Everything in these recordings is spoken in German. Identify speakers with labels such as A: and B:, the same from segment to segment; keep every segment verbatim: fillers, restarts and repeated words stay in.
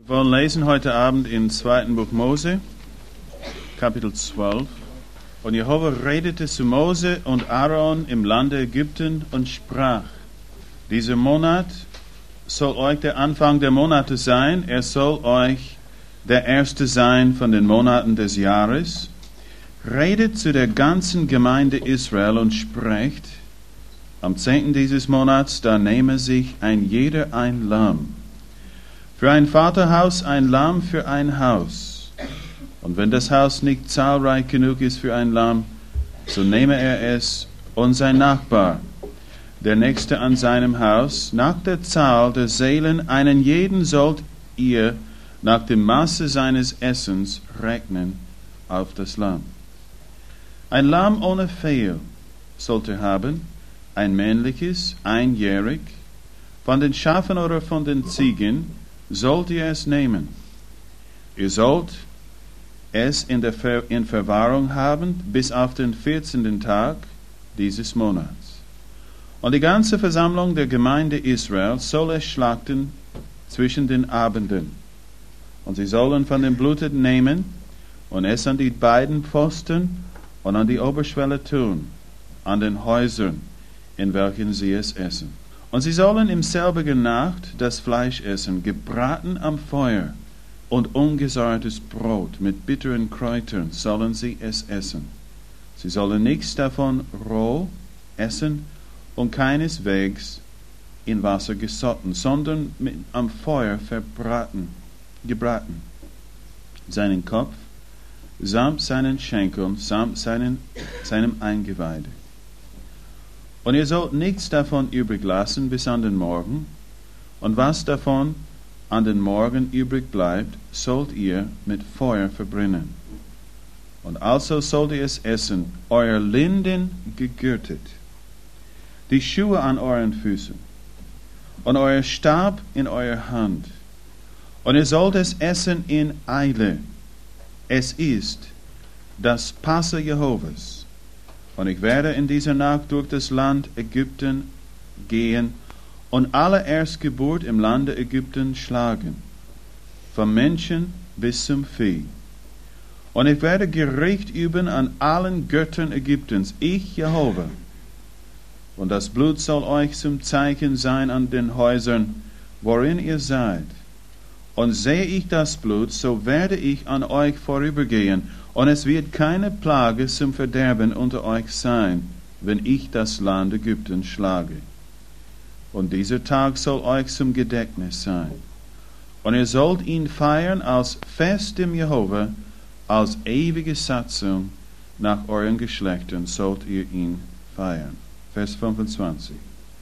A: Wir wollen lesen heute Abend im zweiten Buch Mose, Kapitel zwölf. Und Jehova redete zu Mose und Aaron im Lande Ägypten und sprach: Dieser Monat soll euch der Anfang der Monate sein. Er soll euch der erste sein von den Monaten des Jahres. Redet zu der ganzen Gemeinde Israel und sprecht: Am zehnten dieses Monats, da nehme sich ein jeder ein Lamm. Für ein Vaterhaus ein Lamm für ein Haus. Und wenn das Haus nicht zahlreich genug ist für ein Lamm, so nehme er es und sein Nachbar, der Nächste an seinem Haus, nach der Zahl der Seelen, einen jeden sollt ihr nach dem Maße seines Essens rechnen auf das Lamm. Ein Lamm ohne Fehl sollt ihr haben, ein männliches, einjährig. Von den Schafen oder von den Ziegen sollt ihr es nehmen. Ihr sollt es in, der Ver- in Verwahrung haben bis auf den vierzehnten Tag dieses Monats. Und die ganze Versammlung der Gemeinde Israel soll es schlachten zwischen den Abenden. Und sie sollen von dem Blute nehmen und es an die beiden Pfosten und an die Oberschwelle tun, an den Häusern, in welchen sie es essen. Und sie sollen im selbigen Nacht das Fleisch essen, gebraten am Feuer, und ungesäuertes Brot mit bitteren Kräutern sollen sie es essen. Sie sollen nichts davon roh essen und keineswegs in Wasser gesotten, sondern mit, am Feuer verbraten, gebraten. Seinen Kopf samt seinen Schenkeln, samt seinen, seinem Eingeweide. Und ihr sollt nichts davon übrig lassen bis an den Morgen, und was davon an den Morgen übrig bleibt, sollt ihr mit Feuer verbrennen. Und also sollt ihr es essen, euer Linden gegürtet, die Schuhe an euren Füßen, und euer Stab in eurer Hand. Und ihr sollt es essen in Eile. Es ist das Passa Jehovas. Und ich werde in dieser Nacht durch das Land Ägypten gehen und alle Erstgeburt im Lande Ägypten schlagen, vom Menschen bis zum Vieh. Und ich werde Gericht üben an allen Göttern Ägyptens, ich Jehova. Und das Blut soll euch zum Zeichen sein an den Häusern, worin ihr seid. Und sehe ich das Blut, so werde ich an euch vorübergehen, und es wird keine Plage zum Verderben unter euch sein, wenn ich das Land Ägypten schlage. Und dieser Tag soll euch zum Gedächtnis sein. Und ihr sollt ihn feiern als Fest dem Jehova, als ewige Satzung nach euren Geschlechtern sollt ihr ihn feiern. Vers fünfundzwanzig.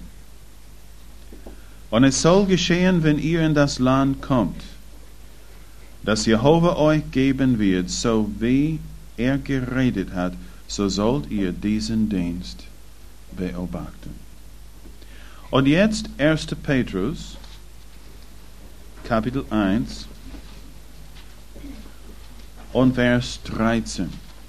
A: Und es soll geschehen, wenn ihr in das Land kommt, dass Jehova euch geben wird, so wie er geredet hat, so sollt ihr diesen Dienst beobachten. Und jetzt erster Petrus, Kapitel eins und Vers dreizehn.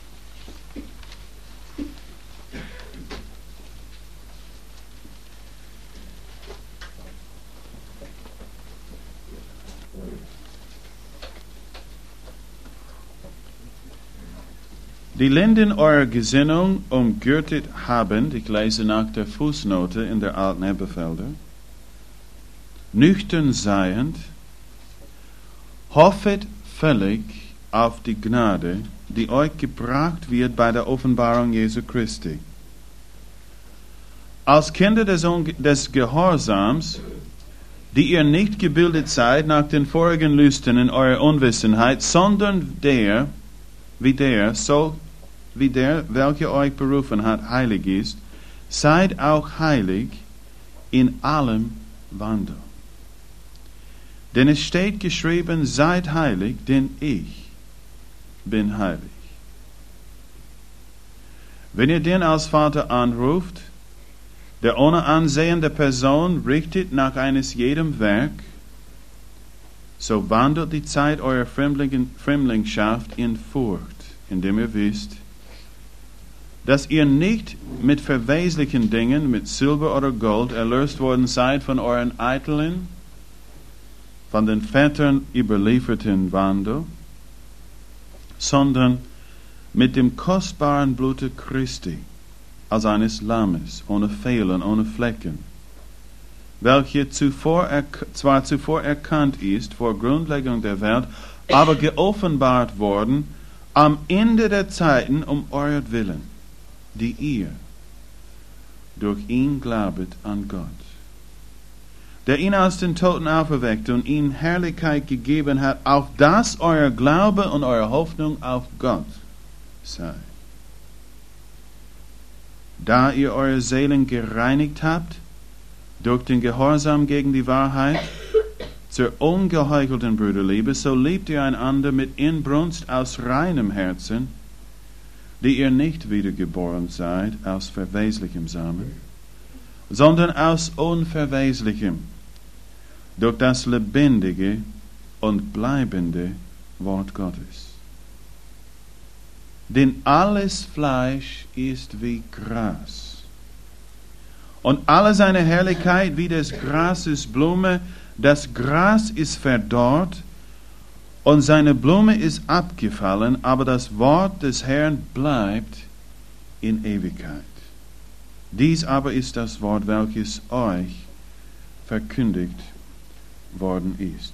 A: Die Lenden eurer Gesinnung umgürtet habend, ich lese nach der Fußnote in der alten Elberfelder, nüchtern seiend, hoffet völlig auf die Gnade, die euch gebracht wird bei der Offenbarung Jesu Christi. Als Kinder des, des Gehorsams, die ihr nicht gebildet seid nach den vorigen Lüsten in eurer Unwissenheit, sondern der, wie der, so wie der, welcher euch berufen hat, heilig ist, seid auch heilig in allem Wandel. Denn es steht geschrieben, seid heilig, denn ich bin heilig. Wenn ihr den als Vater anruft, der ohne Ansehen der Person richtet nach eines jedem Werk, so wandelt die Zeit eurer Fremdlingschaft in Furcht, indem ihr wisst, dass ihr nicht mit verweslichen Dingen, mit Silber oder Gold, erlöst worden seid von euren eitlen von den Vätern überlieferten Wandel, sondern mit dem kostbaren Blute Christi, als eines Lammes, ohne Fehlen, ohne Flecken, welche zuvor zwar zuvor erkannt ist vor Grundlegung der Welt, aber geoffenbart worden am Ende der Zeiten um euer Willen, die ihr durch ihn glaubet an Gott, der ihn aus den Toten auferweckte und ihm Herrlichkeit gegeben hat, auf dass euer Glaube und eure Hoffnung auf Gott sei. Da ihr eure Seelen gereinigt habt, durch den Gehorsam gegen die Wahrheit, zur ungeheuchelten Brüderliebe, so liebt ihr einander mit Inbrunst aus reinem Herzen, die ihr nicht wiedergeboren seid aus verweslichem Samen, sondern aus unverweslichem, durch das lebendige und bleibende Wort Gottes. Denn alles Fleisch ist wie Gras, und alle seine Herrlichkeit wie des Grases Blume. Das Gras ist verdorrt, und seine Blume ist abgefallen, aber das Wort des Herrn bleibt in Ewigkeit. Dies aber ist das Wort, welches euch verkündigt worden ist.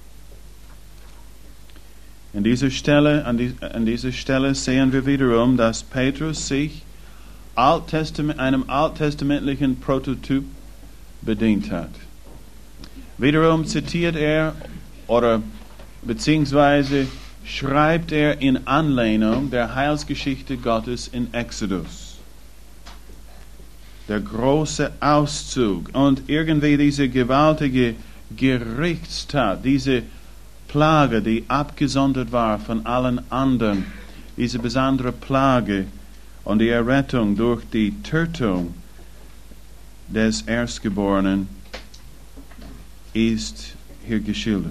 A: An dieser Stelle, an, die, an dieser Stelle sehen wir wiederum, dass Petrus sich Alttestament, einem alttestamentlichen Prototyp bedient hat. Wiederum zitiert er oder beziehungsweise schreibt er in Anlehnung der Heilsgeschichte Gottes in Exodus. Der große Auszug und irgendwie diese gewaltige Gerichtstat, diese Plage, die abgesondert war von allen anderen, diese besondere Plage und die Errettung durch die Tötung des Erstgeborenen ist hier geschildert.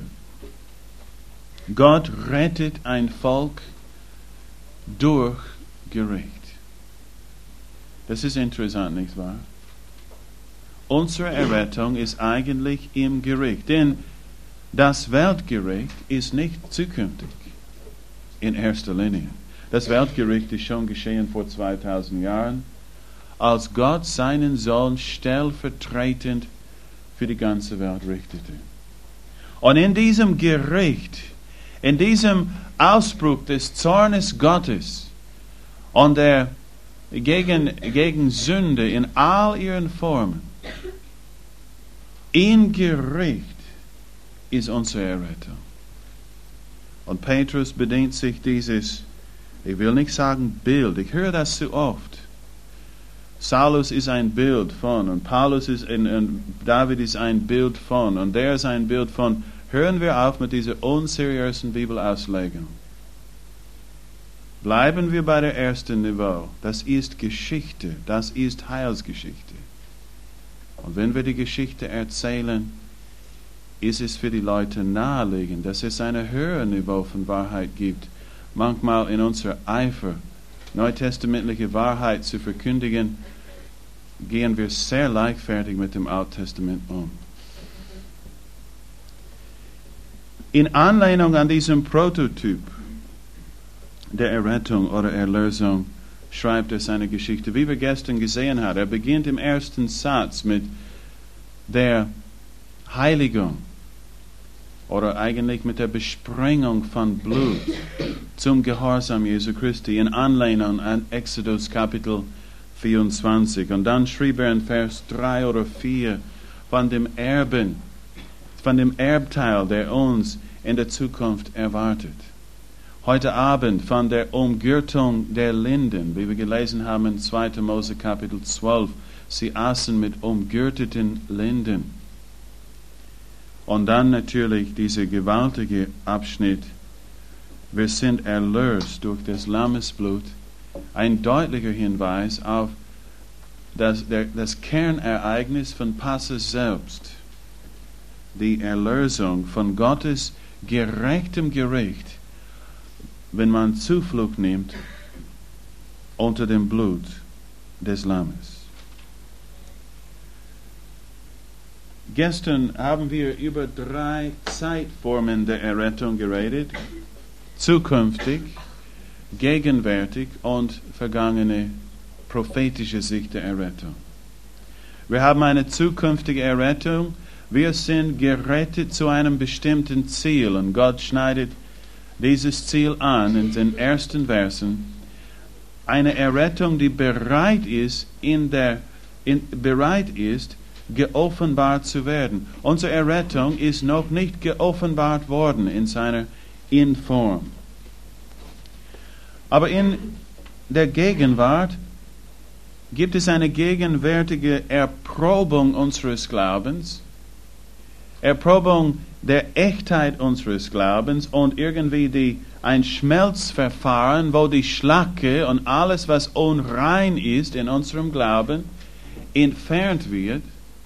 A: Gott rettet ein Volk durch Gericht. Das ist interessant, nicht wahr? Unsere Errettung ist eigentlich im Gericht, denn das Weltgericht ist nicht zukünftig in erster Linie. Das Weltgericht ist schon geschehen vor zweitausend Jahren, als Gott seinen Sohn stellvertretend für die ganze Welt richtete. Und in diesem Gericht, in diesem Ausbruch des Zornes Gottes und der gegen, gegen Sünde in all ihren Formen, im Gericht ist unsere Errettung. Und Petrus bedient sich dieses, ich will nicht sagen Bild, ich höre das so oft. Saulus ist ein Bild von und Paulus ist ein, und David ist ein Bild von und der ist ein Bild von. Hören wir auf mit dieser unseriösen Bibelauslegung. Bleiben wir bei der ersten Niveau. Das ist Geschichte, das ist Heilsgeschichte. Und wenn wir die Geschichte erzählen, ist es für die Leute naheliegend, dass es ein höheres Niveau von Wahrheit gibt. Manchmal in unserer Eifer, neutestamentliche Wahrheit zu verkündigen, gehen wir sehr leichtfertig mit dem Alten Testament um. In Anlehnung an diesem Prototyp der Errettung oder Erlösung schreibt er seine Geschichte, wie wir gestern gesehen haben. Er beginnt im ersten Satz mit der Heiligung oder eigentlich mit der Besprengung von Blut zum Gehorsam Jesu Christi in Anlehnung an Exodus Kapitel vierundzwanzig. Und dann schrieb er in Vers drei oder vier von dem Erben, von dem Erbteil, der uns in der Zukunft erwartet. Heute Abend von der Umgürtung der Linden, wie wir gelesen haben in zweiter Mose Kapitel zwölf. Sie aßen mit umgürteten Linden. Und dann natürlich dieser gewaltige Abschnitt, wir sind erlöst durch das Lammesblut, ein deutlicher Hinweis auf das, der, das Kernereignis von Passa selbst, die Erlösung von Gottes gerechtem Gericht, wenn man Zuflucht nimmt unter dem Blut des Lammes. Gestern haben wir über drei Zeitformen der Errettung geredet. Zukünftig, gegenwärtig und vergangene prophetische Sicht der Errettung. Wir haben eine zukünftige Errettung. Wir sind gerettet zu einem bestimmten Ziel und Gott schneidet dieses Ziel an in den ersten Versen. Eine Errettung, die bereit ist, in der, in, bereit ist, geoffenbart zu werden. Unsere Errettung ist noch nicht geoffenbart worden in seiner In-Form. Aber in der Gegenwart gibt es eine gegenwärtige Erprobung unseres Glaubens, Erprobung der Echtheit unseres Glaubens und irgendwie die, ein Schmelzverfahren, wo die Schlacke und alles, was unrein ist in unserem Glauben, entfernt wird.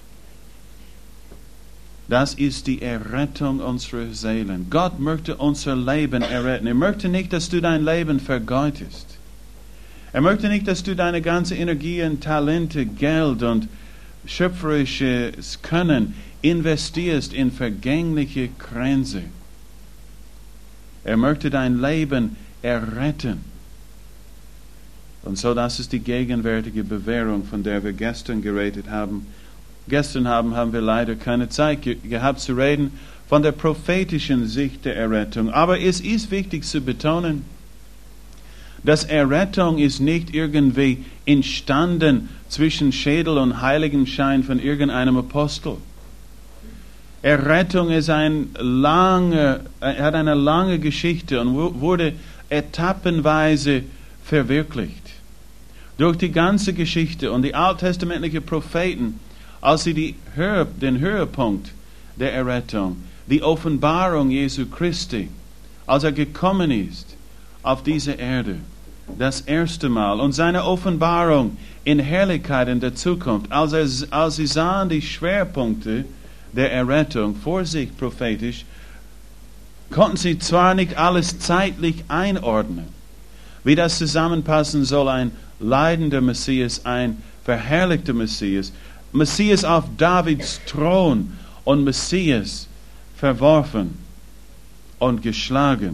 A: Das ist die Errettung unserer Seelen. Gott möchte unser Leben erretten. Er möchte nicht, dass du dein Leben vergeudest. Er möchte nicht, dass du deine ganze Energie und Talente, Geld und schöpferisches Können investierst in vergängliche Kränze. Er möchte dein Leben erretten. Und so, das ist die gegenwärtige Bewährung, von der wir gestern geredet haben. Gestern haben, haben wir leider keine Zeit ge- gehabt zu reden von der prophetischen Sicht der Errettung. Aber es ist wichtig zu betonen, dass Errettung ist nicht irgendwie entstanden zwischen Schädel und Heiligenschein von irgendeinem Apostel. Errettung ist ein lange, hat eine lange Geschichte und wurde etappenweise verwirklicht. Durch die ganze Geschichte und die alttestamentlichen Propheten, als sie die Höhe, den Höhepunkt der Errettung, die Offenbarung Jesu Christi, als er gekommen ist auf diese Erde, das erste Mal, und seine Offenbarung in Herrlichkeit in der Zukunft, als, er, als sie sahen die Schwerpunkte der Errettung vor sich prophetisch, konnten sie zwar nicht alles zeitlich einordnen, wie das zusammenpassen soll, ein leidender Messias, ein verherrlichter Messias, Messias auf Davids Thron und Messias verworfen und geschlagen.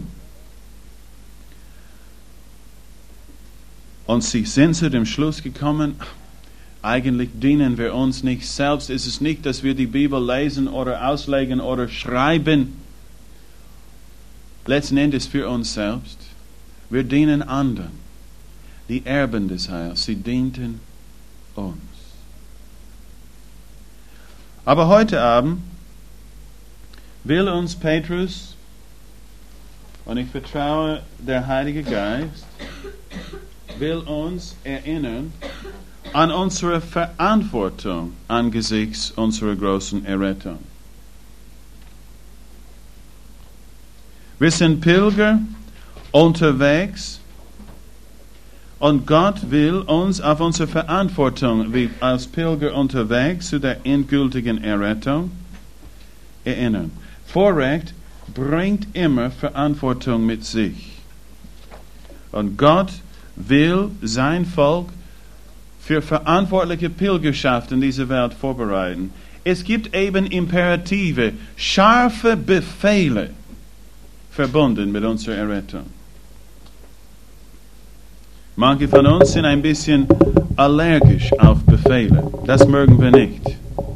A: Und sie sind zu dem Schluss gekommen, eigentlich dienen wir uns nicht selbst. Es ist nicht, dass wir die Bibel lesen oder auslegen oder schreiben, letzten Endes für uns selbst. Wir dienen anderen, die Erben des Heils. Sie dienten uns. Aber heute Abend will uns Petrus, und ich vertraue der Heilige Geist, will uns erinnern an unsere Verantwortung angesichts unserer großen Errettung. Wir sind Pilger unterwegs und Gott will uns auf unsere Verantwortung wie als Pilger unterwegs zu der endgültigen Errettung erinnern. Vorrecht bringt immer Verantwortung mit sich. Und Gott will sein Volk für verantwortliche Pilgerschaft in dieser Welt vorbereiten. Es gibt eben Imperative, scharfe Befehle verbunden mit unserer Errettung. Manche von uns sind ein bisschen allergisch auf Befehle. Das mögen wir nicht.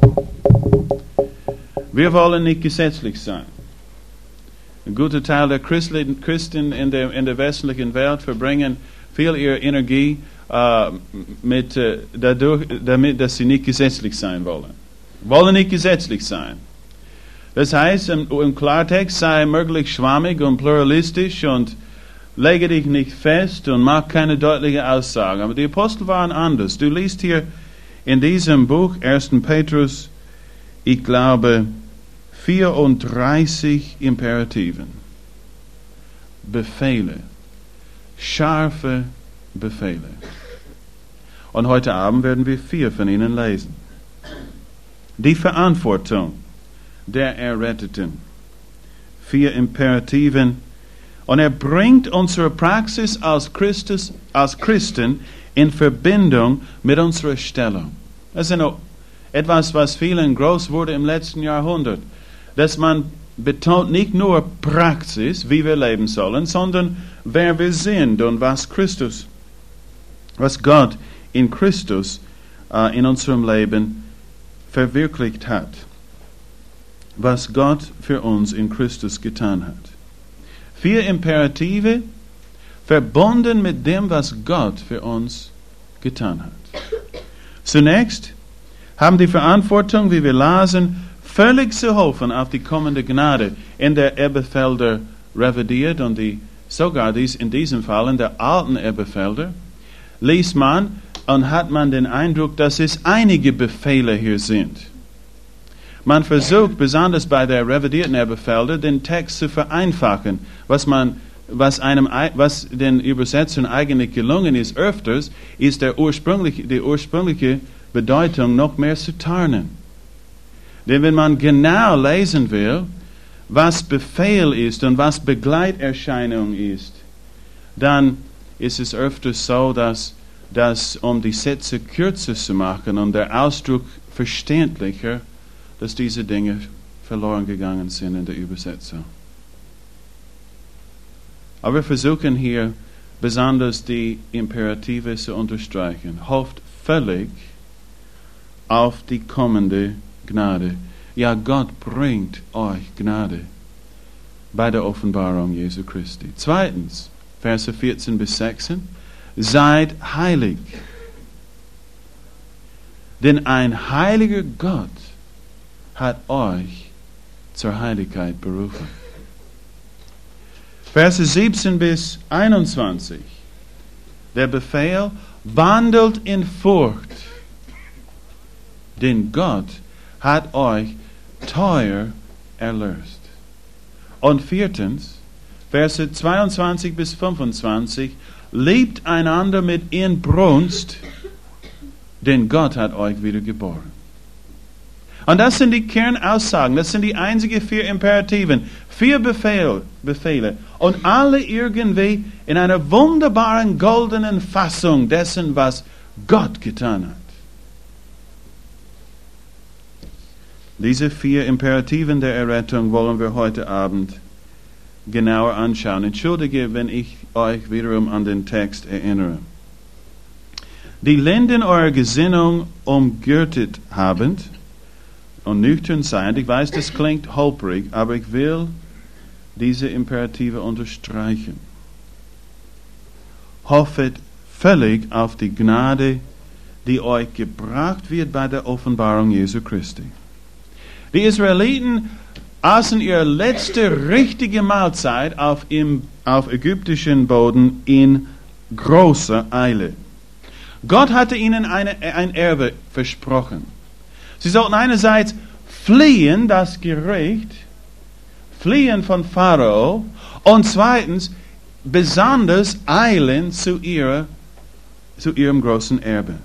A: Wir wollen nicht gesetzlich sein. Ein guter Teil der Christen in der, in der westlichen Welt verbringen viel ihrer Energie äh, mit, äh, dadurch, damit, dass sie nicht gesetzlich sein wollen. Wollen nicht gesetzlich sein. Das heißt, im, im Klartext sei möglichst schwammig und pluralistisch und lege dich nicht fest und mach keine deutliche Aussage. Aber die Apostel waren anders. Du liest hier in diesem Buch, ersten Petrus, ich glaube, vierunddreißig Imperativen. Befehle. Scharfe Befehle. Und heute Abend werden wir vier von ihnen lesen. Die Verantwortung der Erretteten. Vier Imperativen. Und er bringt unsere Praxis als, Christus, als Christen in Verbindung mit unserer Stellung. Das ist eine etwas, was vielen groß wurde im letzten Jahrhundert, dass man betont nicht nur Praxis, wie wir leben sollen, sondern wer wir sind und was Christus, was Gott in Christus äh, in unserem Leben verwirklicht hat. Was Gott für uns in Christus getan hat. Vier Imperative, verbunden mit dem, was Gott für uns getan hat. Zunächst haben die Verantwortung, wie wir lasen, völlig zu hoffen auf die kommende Gnade in der Elberfelder revidiert und die, sogar dies, in diesem Fall in der alten Elberfelder liest man und hat man den Eindruck, dass es einige Befehle hier sind. Man versucht, besonders bei der revidierten Elberfelder, den Text zu vereinfachen, was man Was, einem, was den Übersetzern eigentlich gelungen ist, öfters, ist der ursprüngliche, die ursprüngliche Bedeutung noch mehr zu tarnen. Denn wenn man genau lesen will, was Befehl ist und was Begleiterscheinung ist, dann ist es öfters so, dass, dass um die Sätze kürzer zu machen und der Ausdruck verständlicher, dass diese Dinge verloren gegangen sind in der Übersetzung. Aber wir versuchen hier besonders die Imperative zu unterstreichen. Hofft völlig auf die kommende Gnade. Ja, Gott bringt euch Gnade bei der Offenbarung Jesu Christi. Zweitens, Verse vierzehn bis sechzehn. Seid heilig. Denn ein heiliger Gott hat euch zur Heiligkeit berufen. Verse siebzehn bis einundzwanzig. Der Befehl, wandelt in Furcht, denn Gott hat euch teuer erlöst. Und viertens, Verse zweiundzwanzig bis fünfundzwanzig, liebt einander mit Inbrunst, denn Gott hat euch wiedergeboren. Und das sind die Kernaussagen, das sind die einzigen vier Imperativen, vier Befehl, Befehle und alle irgendwie in einer wunderbaren goldenen Fassung dessen, was Gott getan hat. Diese vier Imperativen der Errettung wollen wir heute Abend genauer anschauen. Entschuldige, wenn ich euch wiederum an den Text erinnere. Die Lenden eurer Gesinnung umgürtet habend und nüchtern sein. Ich weiß, das klingt holprig, aber ich will diese Imperative unterstreichen. Hoffet völlig auf die Gnade, die euch gebracht wird bei der Offenbarung Jesu Christi. Die Israeliten aßen ihre letzte richtige Mahlzeit auf, im, auf ägyptischen Boden in großer Eile. Gott hatte ihnen eine, ein Erbe versprochen. Sie sollten einerseits fliehen, das Gericht, fliehen von Pharao, und zweitens besonders eilen zu, ihrer, zu ihrem großen Erbe.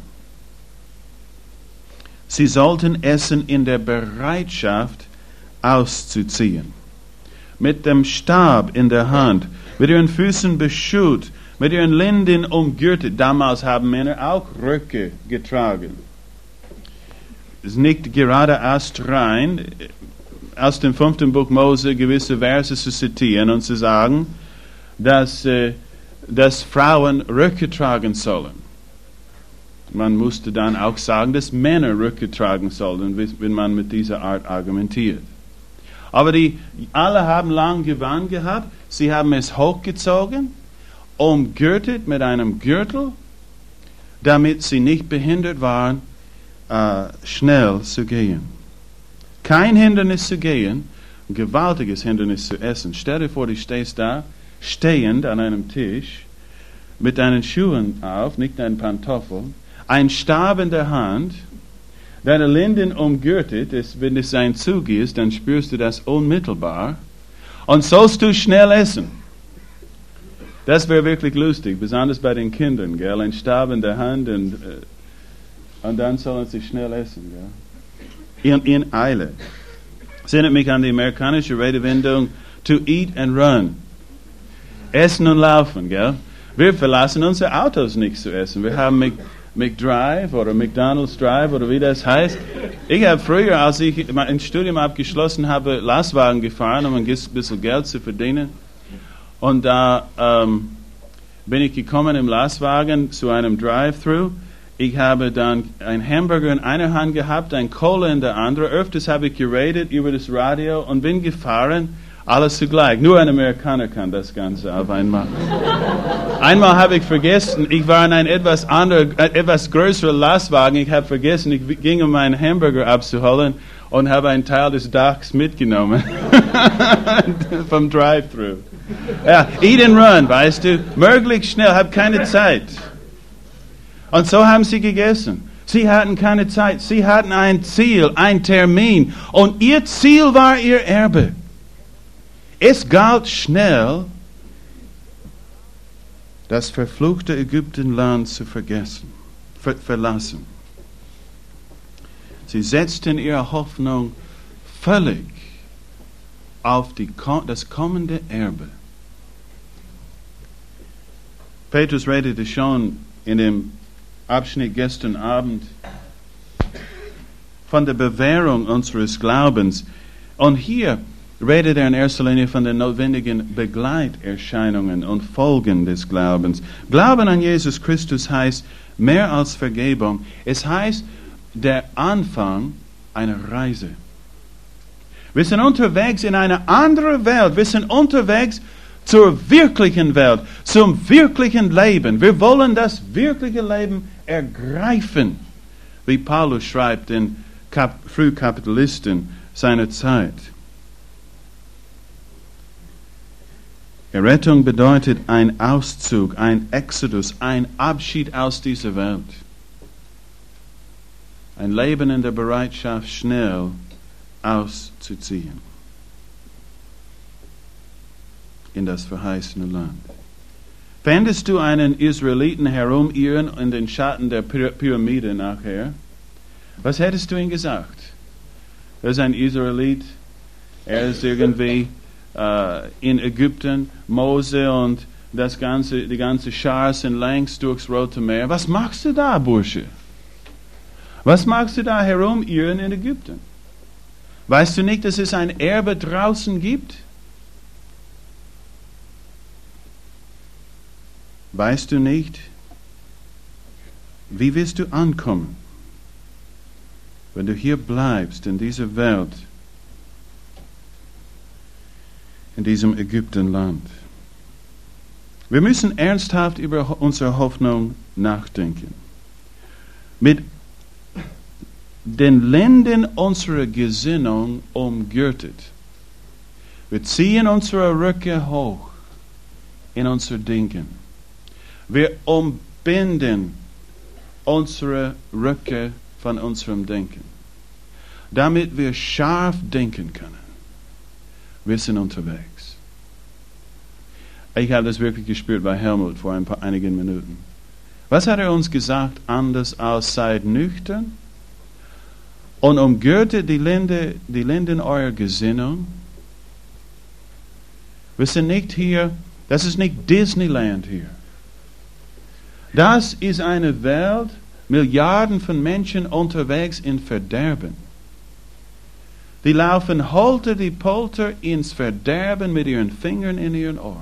A: Sie sollten essen in der Bereitschaft auszuziehen, mit dem Stab in der Hand, mit ihren Füßen beschut, mit ihren Lenden umgürtet. Damals haben Männer auch Röcke getragen. Es ist nicht gerade astrein, aus dem fünften Buch Mose gewisse Verse zu zitieren und zu sagen, dass, äh, dass Frauen Röcke tragen sollen. Man musste dann auch sagen, dass Männer Röcke tragen sollen, wenn man mit dieser Art argumentiert. Aber die alle haben lang Gewand gehabt, sie haben es hochgezogen, umgürtet mit einem Gürtel, damit sie nicht behindert waren, Uh, schnell zu gehen. Kein Hindernis zu gehen, ein gewaltiges Hindernis zu essen. Stell dir vor, du stehst da, stehend an einem Tisch, mit deinen Schuhen auf, nicht deinen Pantoffeln, ein Stab in der Hand, deine Lenden umgürtet, ist, wenn es ein Zug ist, dann spürst du das unmittelbar, und sollst du schnell essen. Das wäre wirklich lustig, besonders bei den Kindern, gell? Ein Stab in der Hand und uh, Und dann sollen sie schnell essen. Ja? In, in Eile. Das erinnert mich an die amerikanische Redewendung to eat and run. Essen und laufen. Gell? Wir verlassen unsere Autos nicht zu essen. Wir haben mit, McDrive oder McDonald's Drive oder wie das heißt. Ich habe früher, als ich mein Studium abgeschlossen habe, Lastwagen gefahren, um ein bisschen Geld zu verdienen. Und da ähm, bin ich gekommen im Lastwagen zu einem Drive-Thru. Ich habe dann einen Hamburger in einer Hand gehabt, ein Cola in der anderen. Öfters habe ich geredet über das Radio und bin gefahren. Alles zugleich. Nur ein Amerikaner kann das Ganze auf einmal. Einmal habe ich vergessen, ich war in einem etwas anderer, etwas größeren Lastwagen. Ich habe vergessen, ich ging, um meinen Hamburger abzuholen und habe einen Teil des Dachs mitgenommen. Vom Drive-Thru. Ja, eat and run, weißt du. Möglichst schnell, habe keine Zeit. Und so haben sie gegessen. Sie hatten keine Zeit. Sie hatten ein Ziel, ein Termin. Und ihr Ziel war ihr Erbe. Es galt schnell, das verfluchte Ägyptenland zu vergessen, ver- verlassen. Sie setzten ihre Hoffnung völlig auf die, das kommende Erbe. Petrus redete schon in dem Abschnitt gestern Abend von der Bewährung unseres Glaubens. Und hier redet er in erster Linie von den notwendigen Begleiterscheinungen und Folgen des Glaubens. Glauben an Jesus Christus heißt mehr als Vergebung. Es heißt der Anfang einer Reise. Wir sind unterwegs in eine andere Welt. Wir sind unterwegs zur wirklichen Welt, zum wirklichen Leben. Wir wollen das wirkliche Leben ergreifen, wie Paulus schreibt in Kap- Frühkapitalisten seiner Zeit. Errettung bedeutet ein Auszug, ein Exodus, ein Abschied aus dieser Welt. Ein Leben in der Bereitschaft, schnell auszuziehen in das verheißene Land. Fändest du einen Israeliten herumirren in den Schatten der Pyramide nachher? Was hättest du ihm gesagt? Er ist ein Israelit, er ist irgendwie in Ägypten, Mose und das ganze, die ganze Schar sind längst durchs Rote Meer. Was machst du da, Bursche? Was machst du da herumirren in Ägypten? Weißt du nicht, dass es ein Erbe draußen gibt? Weißt du nicht, wie wirst du ankommen, wenn du hier bleibst in dieser Welt, in diesem Ägyptenland? Wir müssen ernsthaft über unsere Hoffnung nachdenken. Mit den Lenden unserer Gesinnung umgürtet. Wir ziehen unsere Röcke hoch in unser Denken. Wir umbinden unsere Röcke von unserem Denken, damit wir scharf denken können. Wir sind unterwegs. Ich habe das wirklich gespürt bei Helmut vor ein paar, einigen Minuten. Was hat er uns gesagt? Anders als seid nüchtern und umgürtet die Lende, die Lenden eurer Gesinnung. Wir sind nicht hier, das ist nicht Disneyland hier. Das ist eine Welt, Milliarden von Menschen unterwegs in Verderben. Die laufen holter die Polter ins Verderben mit ihren Fingern in ihren Ohren.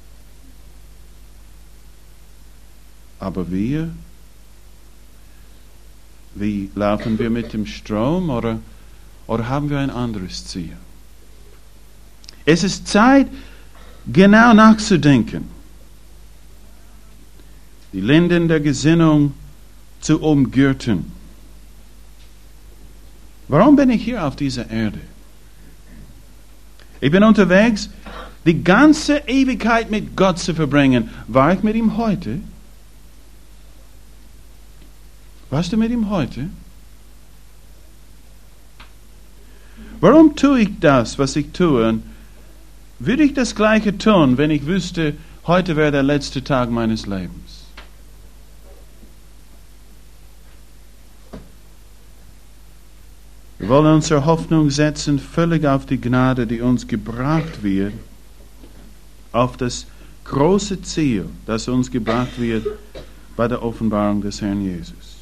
A: Aber wir, wie laufen wir mit dem Strom oder, oder haben wir ein anderes Ziel? Es ist Zeit, genau nachzudenken. Die Lenden der Gesinnung zu umgürten. Warum bin ich hier auf dieser Erde? Ich bin unterwegs, die ganze Ewigkeit mit Gott zu verbringen. War ich mit ihm heute? Warst du mit ihm heute? Warum tue ich das, was ich tue? Und würde ich das Gleiche tun, wenn ich wüsste, heute wäre der letzte Tag meines Lebens? Wir wollen unsere Hoffnung setzen völlig auf die Gnade, die uns gebracht wird, auf das große Ziel, das uns gebracht wird, bei der Offenbarung des Herrn Jesus.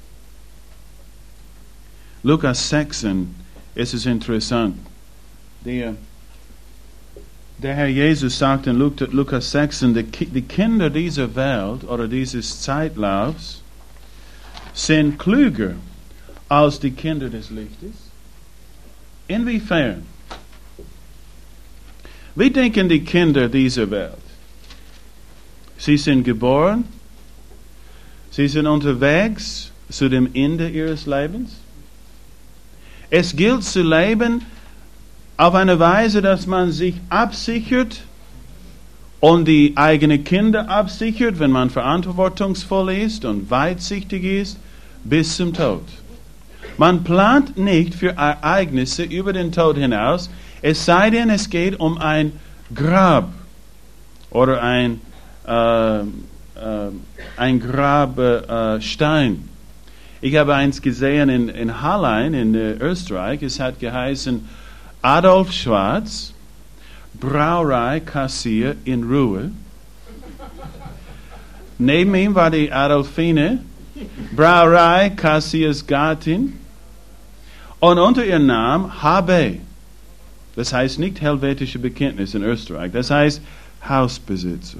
A: Lukas sechzehn, es ist interessant. Der, der Herr Jesus sagt in Lukas sechzehn, die, die Kinder dieser Welt oder dieses Zeitlaufs sind klüger als die Kinder des Lichtes. Inwiefern? Wie denken die Kinder dieser Welt? Sie sind geboren, sie sind unterwegs zu dem Ende ihres Lebens. Es gilt zu leben auf eine Weise, dass man sich absichert und die eigenen Kinder absichert, wenn man verantwortungsvoll ist und weitsichtig ist, bis zum Tod. Man plant nicht für Ereignisse über den Tod hinaus, es sei denn, es geht um ein Grab oder ein, äh, äh, ein Grabstein. Äh, ich habe eins gesehen in, in Hallein in äh, Österreich. Es hat geheißen Adolf Schwarz, Brauerei Kassier in Ruhe. Neben ihm war die Adolfine, Brauerei Kassiers Gattin. Und unter ihrem Namen H B. Das heißt nicht helvetische Bekenntnis in Österreich. Das heißt Hausbesitzer.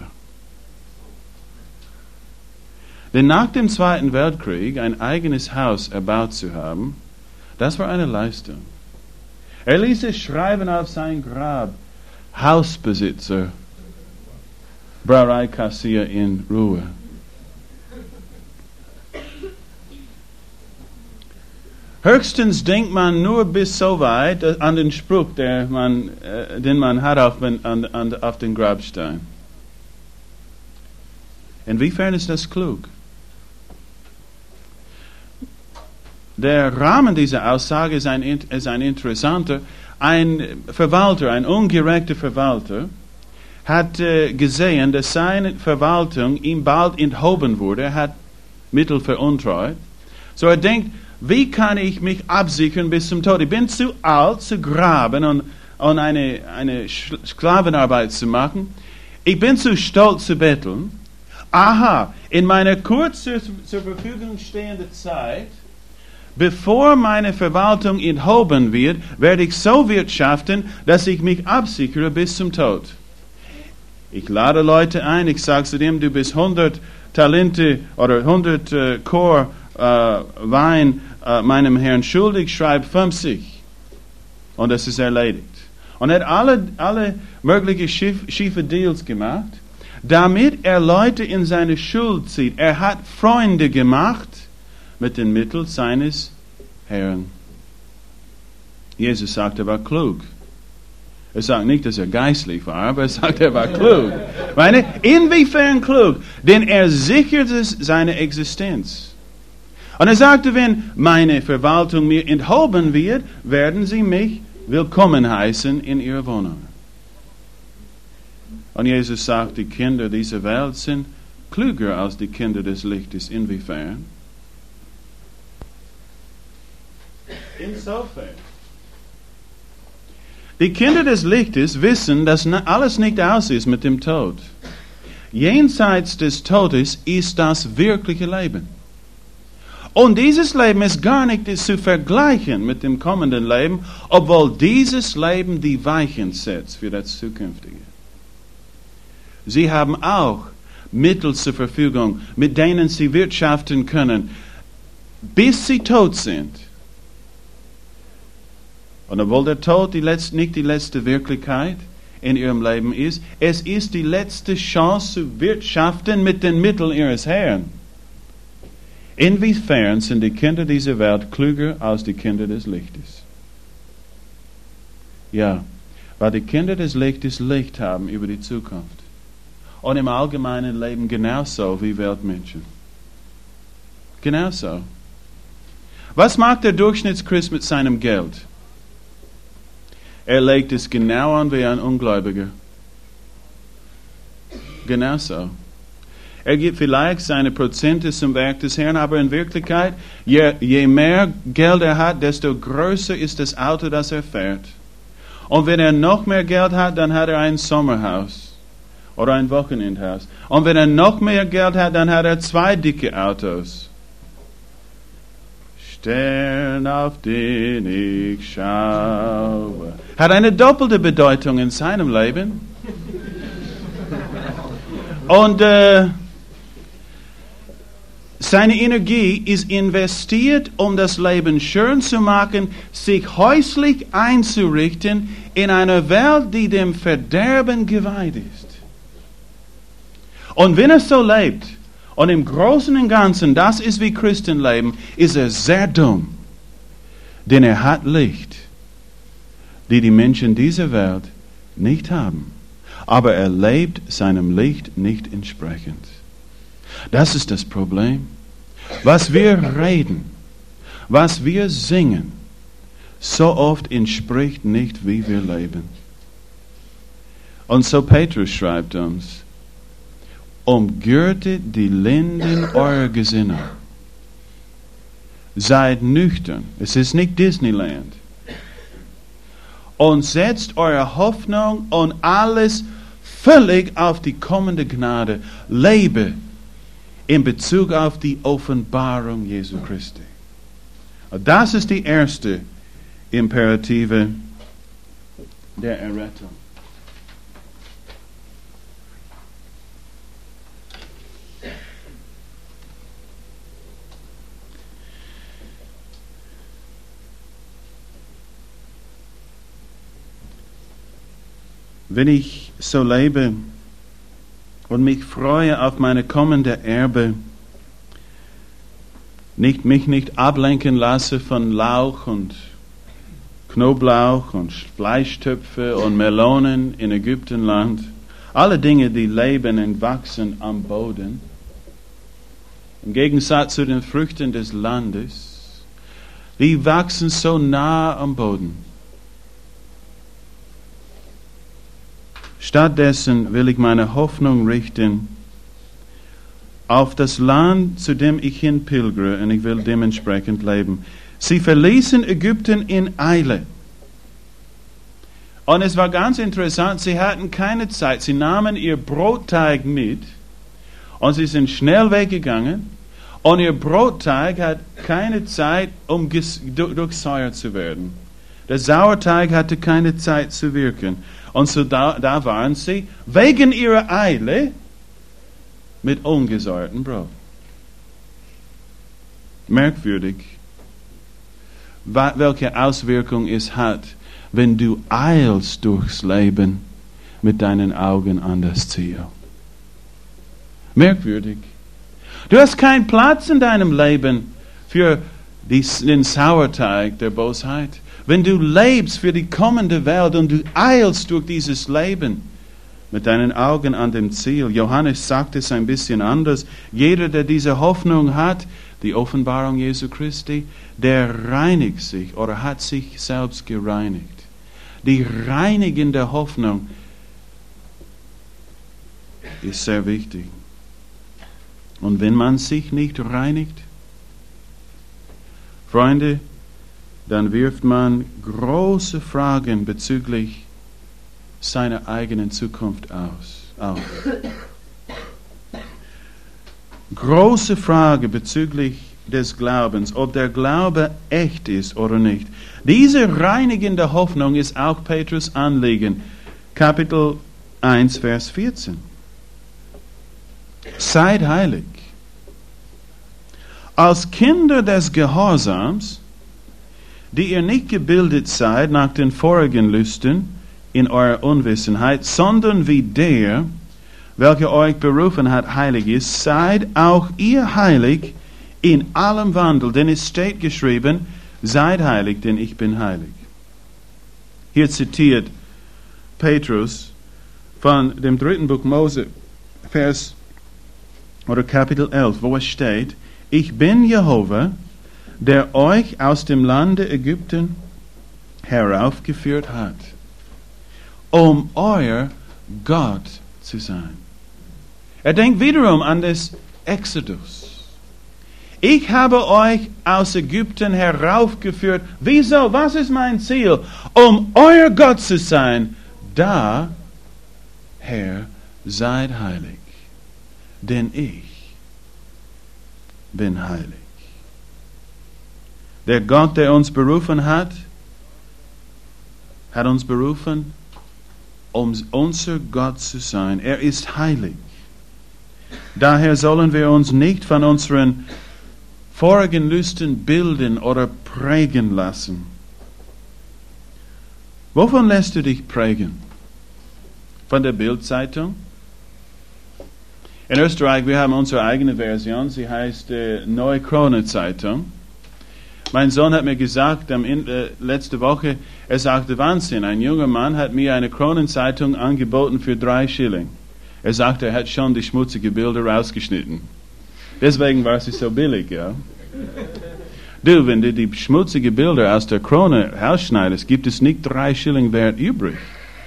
A: Denn nach dem Zweiten Weltkrieg ein eigenes Haus erbaut zu haben, das war eine Leistung. Er ließ es schreiben auf sein Grab, Hausbesitzer, Brauereikassier in Ruhe. Höchstens denkt man nur bis so weit an den Spruch, der man, äh, den man hat auf, an, an, auf den Grabstein. Inwiefern ist das klug? Der Rahmen dieser Aussage ist ein, ist ein interessanter. Ein Verwalter, ein ungerechter Verwalter, hat äh, gesehen, dass seine Verwaltung ihm bald enthoben wurde. Er hat Mittel veruntreut. So er denkt, wie kann ich mich absichern bis zum Tod? Ich bin zu alt zu graben und, und eine, eine Sklavenarbeit zu machen. Ich bin zu stolz zu betteln. Aha, in meiner kurz zur, zur Verfügung stehenden Zeit, bevor meine Verwaltung enthoben wird, werde ich so wirtschaften, dass ich mich absichere bis zum Tod. Ich lade Leute ein, ich sage zu dem, du bist hundert Talente oder hundert äh, Chor äh, Wein äh, meinem Herrn schuldig, schreib fünfzig. Und das ist erledigt. Und er hat alle, alle möglichen schief, schiefe Deals gemacht, damit er Leute in seine Schuld zieht. Er hat Freunde gemacht mit den Mitteln seines Herrn. Jesus sagt, er war klug. Er sagt nicht, dass er geistlich war, aber er sagt, er war klug. Meine, inwiefern klug? Denn er sicherte seine Existenz. Und er sagte, wenn meine Verwaltung mir enthoben wird, werden sie mich willkommen heißen in ihrer Wohnung. Und Jesus sagt, die Kinder dieser Welt sind klüger als die Kinder des Lichtes. Inwiefern? Insofern. Die Kinder des Lichtes wissen, dass alles nicht aus ist mit dem Tod. Jenseits des Todes ist das wirkliche Leben. Und dieses Leben ist gar nicht zu vergleichen mit dem kommenden Leben, obwohl dieses Leben die Weichen setzt für das Zukünftige. Sie haben auch Mittel zur Verfügung, mit denen sie wirtschaften können, bis sie tot sind. Und obwohl der Tod die letzte, nicht die letzte Wirklichkeit in ihrem Leben ist, es ist die letzte Chance zu wirtschaften mit den Mitteln ihres Herrn. Inwiefern sind die Kinder dieser Welt klüger als die Kinder des Lichtes? Ja, weil die Kinder des Lichtes Licht haben über die Zukunft. Und im allgemeinen Leben genauso wie Weltmenschen. Genauso. Was macht der Durchschnittschrist mit seinem Geld? Er legt es genau an wie ein Ungläubiger. Genauso. Er gibt vielleicht seine Prozente zum Werk des Herrn, aber in Wirklichkeit, je, je mehr Geld er hat, desto größer ist das Auto, das er fährt. Und wenn er noch mehr Geld hat, dann hat er ein Sommerhaus. oder ein Wochenendhaus. Und wenn er noch mehr Geld hat, dann hat er zwei dicke Autos. Stern, auf den ich schaue, hat eine doppelte Bedeutung in seinem Leben. Und äh, seine Energie ist investiert, um das Leben schön zu machen, sich häuslich einzurichten in einer Welt, die dem Verderben geweiht ist. Und wenn er so lebt, und im Großen und Ganzen, das ist wie Christen leben, ist er sehr dumm. Denn er hat Licht, die die Menschen dieser Welt nicht haben. Aber er lebt seinem Licht nicht entsprechend. Das ist das Problem. Was wir reden, was wir singen, so oft entspricht nicht, wie wir leben. Und so Petrus schreibt uns, umgürtet die Lenden eurer Gesinnung. Seid nüchtern. Es ist nicht Disneyland. Und setzt eure Hoffnung und alles völlig auf die kommende Gnade. Lebe in Bezug auf die Offenbarung Jesu Christi. Das ist die erste Imperative der Errettung. Wenn ich so lebe und mich freue auf meine kommende Erbe, nicht, mich nicht ablenken lasse von Lauch und Knoblauch und Fleischtöpfe und Melonen in Ägyptenland, alle Dinge, die leben und wachsen am Boden, im Gegensatz zu den Früchten des Landes, die wachsen so nah am Boden. Stattdessen will ich meine Hoffnung richten auf das Land, zu dem ich hinpilgere, und ich will dementsprechend leben. Sie verließen Ägypten in Eile. Und es war ganz interessant, sie hatten keine Zeit. Sie nahmen ihr Brotteig mit und sie sind schnell weggegangen. Und ihr Brotteig hat keine Zeit, um durchsäuert zu werden. Der Sauerteig hatte keine Zeit zu wirken. Und so da, da waren sie wegen ihrer Eile mit ungesäuertem Brot. Merkwürdig, welche Auswirkung es hat, wenn du eilst durchs Leben mit deinen Augen an das Ziel. Merkwürdig. Du hast keinen Platz in deinem Leben für die, den Sauerteig der Bosheit. Wenn du lebst für die kommende Welt und du eilst durch dieses Leben mit deinen Augen an dem Ziel. Johannes sagt es ein bisschen anders. Jeder, der diese Hoffnung hat, die Offenbarung Jesu Christi, der reinigt sich oder hat sich selbst gereinigt. Die reinigende Hoffnung ist sehr wichtig. Und wenn man sich nicht reinigt, Freunde, dann wirft man große Fragen bezüglich seiner eigenen Zukunft aus, auf. Große Frage bezüglich des Glaubens, ob der Glaube echt ist oder nicht. Diese reinigende Hoffnung ist auch Petrus Anliegen. Kapitel eins, Vers vierzehn. Seid heilig. Als Kinder des Gehorsams, die ihr nicht gebildet seid nach den vorigen Lüsten in eurer Unwissenheit, sondern wie der, welcher euch berufen hat, heilig ist, seid auch ihr heilig in allem Wandel. Denn es steht geschrieben, seid heilig, denn ich bin heilig. Hier zitiert Petrus von dem dritten Buch Mose, Vers oder Kapitel elf, wo es steht, ich bin Jehova, der euch aus dem Lande Ägypten heraufgeführt hat, um euer Gott zu sein. Er denkt wiederum an das Exodus. Ich habe euch aus Ägypten heraufgeführt. Wieso? Was ist mein Ziel? Um euer Gott zu sein. Da, Herr, seid heilig, denn ich bin heilig. Der Gott, der uns berufen hat, hat uns berufen, um unser Gott zu sein. Er ist heilig. Daher sollen wir uns nicht von unseren vorigen Lüsten bilden oder prägen lassen. Wovon lässt du dich prägen? Von der Bild-Zeitung? In Österreich, wir haben unsere eigene Version, sie heißt äh, Neue Krone-Zeitung. Mein Sohn hat mir gesagt, am, äh, letzte Woche, er sagte, Wahnsinn, ein junger Mann hat mir eine Kronenzeitung angeboten für drei Schilling. Er sagte, er hat schon die schmutzigen Bilder rausgeschnitten. Deswegen war sie so billig, ja. Du, wenn du die schmutzigen Bilder aus der Krone rausschneidest, gibt es nicht drei Schilling wert übrig.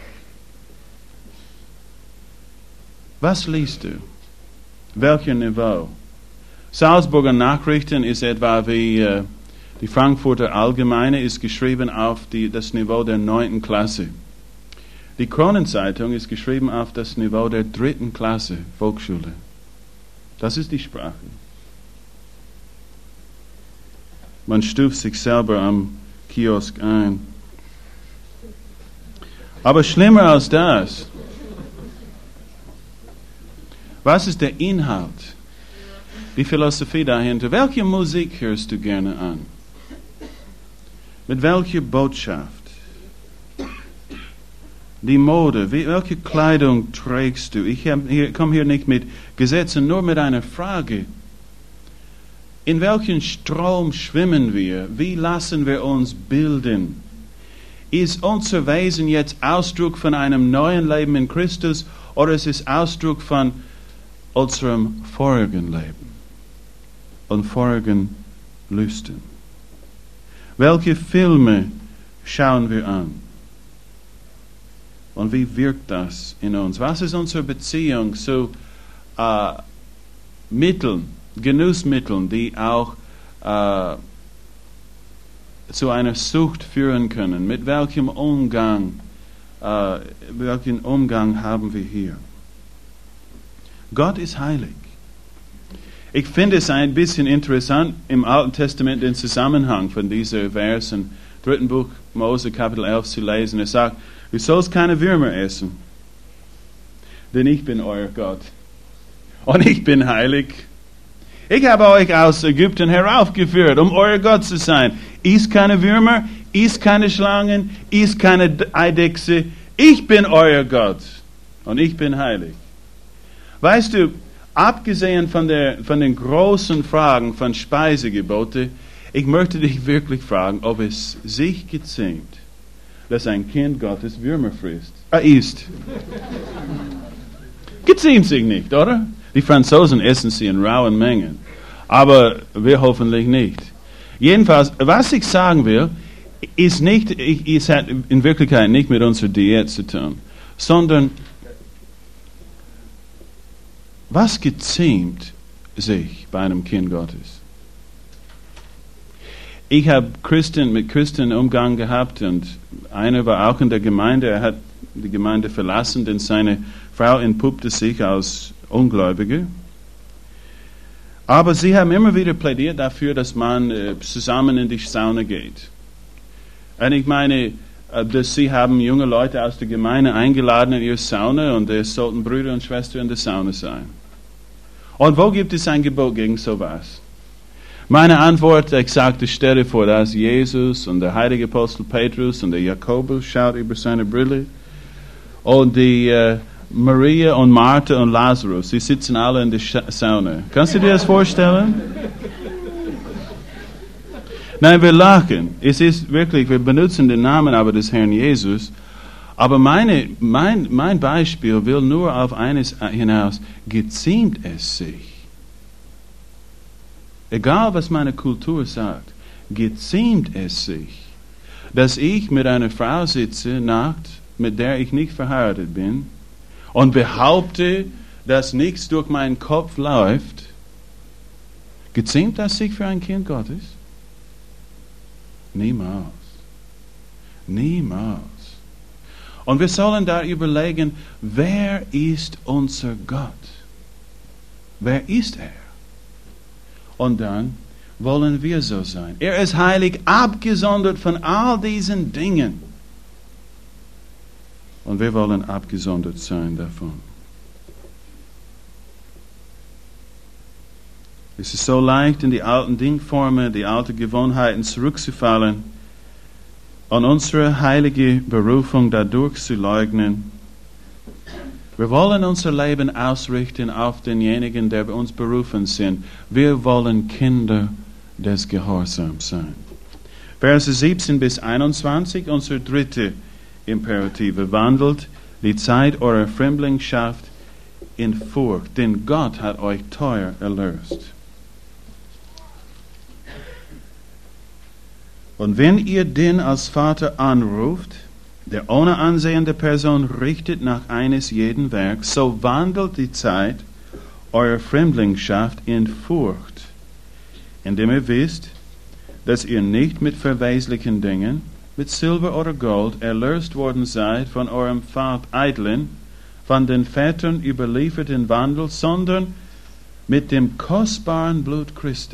A: Was liest du? Welcher Niveau? Salzburger Nachrichten ist etwa wie äh, die Frankfurter Allgemeine, ist geschrieben auf die, das Niveau der neunten Klasse. Die Kronenzeitung ist geschrieben auf das Niveau der dritten Klasse, Volksschule. Das ist die Sprache. Man stuft sich selber am Kiosk ein. Aber schlimmer als das, was ist der Inhalt? Die Philosophie dahinter. Welche Musik hörst du gerne an? Mit welcher Botschaft? Die Mode, wie, welche Kleidung trägst du? Ich hier, komme hier nicht mit Gesetzen, nur mit einer Frage. In welchem Strom schwimmen wir? Wie lassen wir uns bilden? Ist unser Wesen jetzt Ausdruck von einem neuen Leben in Christus oder ist es Ausdruck von unserem vorigen Leben und vorigen Lüsten? Welche Filme schauen wir an? Und wie wirkt das in uns? Was ist unsere Beziehung zu äh, Mitteln, Genussmitteln, die auch äh, zu einer Sucht führen können? Mit welchem Umgang, äh, welchen Umgang haben wir hier? Gott ist heilig. Ich finde es ein bisschen interessant, im Alten Testament den Zusammenhang von dieser Vers im dritten Buch Mose, Kapitel elf zu lesen. Er sagt, du sollst keine Würmer essen, denn ich bin euer Gott. Und ich bin heilig. Ich habe euch aus Ägypten heraufgeführt, um euer Gott zu sein. Isst keine Würmer, isst keine Schlangen, isst keine Eidechse. Ich bin euer Gott und ich bin heilig. Weißt du, abgesehen von, der, von den großen Fragen von Speisegebote, ich möchte dich wirklich fragen, ob es sich geziemt, dass ein Kind Gottes Würmer frisst. Äh, isst. Geziemt sich nicht, oder? Die Franzosen essen sie in rauen Mengen. Aber wir hoffentlich nicht. Jedenfalls, was ich sagen will, ist nicht, es hat in Wirklichkeit nicht mit unserer Diät zu tun, sondern was geziemt sich bei einem Kind Gottes? Ich habe Christen mit Christen Umgang gehabt und einer war auch in der Gemeinde, er hat die Gemeinde verlassen, denn seine Frau entpuppte sich als Ungläubige. Aber sie haben immer wieder plädiert dafür, dass man äh, zusammen in die Sauna geht. Und ich meine, äh, dass sie haben junge Leute aus der Gemeinde eingeladen in ihre Sauna und es sollten Brüder und Schwestern in der Sauna sein. Und wo gibt es ein Gebot gegen sowas? Meine Antwort, ich sagte, stelle vor, da ist Jesus und der heilige Apostel Petrus und der Jakobus schaut über seine Brille und die äh, Maria und Martha und Lazarus, sie sitzen alle in der Sauna. Kannst du dir das vorstellen? Nein, wir lachen. Es ist wirklich, wir benutzen den Namen aber des Herrn Jesus. Aber meine, mein, mein Beispiel will nur auf eines hinaus. Geziemt es sich? Egal, was meine Kultur sagt, geziemt es sich, dass ich mit einer Frau sitze, nackt, mit der ich nicht verheiratet bin, und behaupte, dass nichts durch meinen Kopf läuft? Geziemt das sich für ein Kind Gottes? Niemals. Niemals. Und wir sollen da überlegen, wer ist unser Gott? Wer ist er? Und dann wollen wir so sein. Er ist heilig, abgesondert von all diesen Dingen. Und wir wollen abgesondert sein davon. Es ist so leicht, in die alten Dingformen, die alten Gewohnheiten zurückzufallen, an unsere heilige Berufung dadurch zu leugnen. Wir wollen unser Leben ausrichten auf denjenigen, der bei uns berufen sind. Wir wollen Kinder des Gehorsams sein. Verse siebzehn bis einundzwanzig, unser dritte Imperative. Wandelt die Zeit eurer Fremdlingschaft in Furcht, denn Gott hat euch teuer erlöst. Und wenn ihr den als Vater anruft, der ohne Ansehen der Person richtet nach eines jeden Werks, so wandelt die Zeit eurer Fremdlingschaft in Furcht, indem ihr wisst, dass ihr nicht mit verweslichen Dingen, mit Silber oder Gold erlöst worden seid von eurem eitlen, von den Vätern überlieferten Wandel, sondern mit dem kostbaren Blut Christi,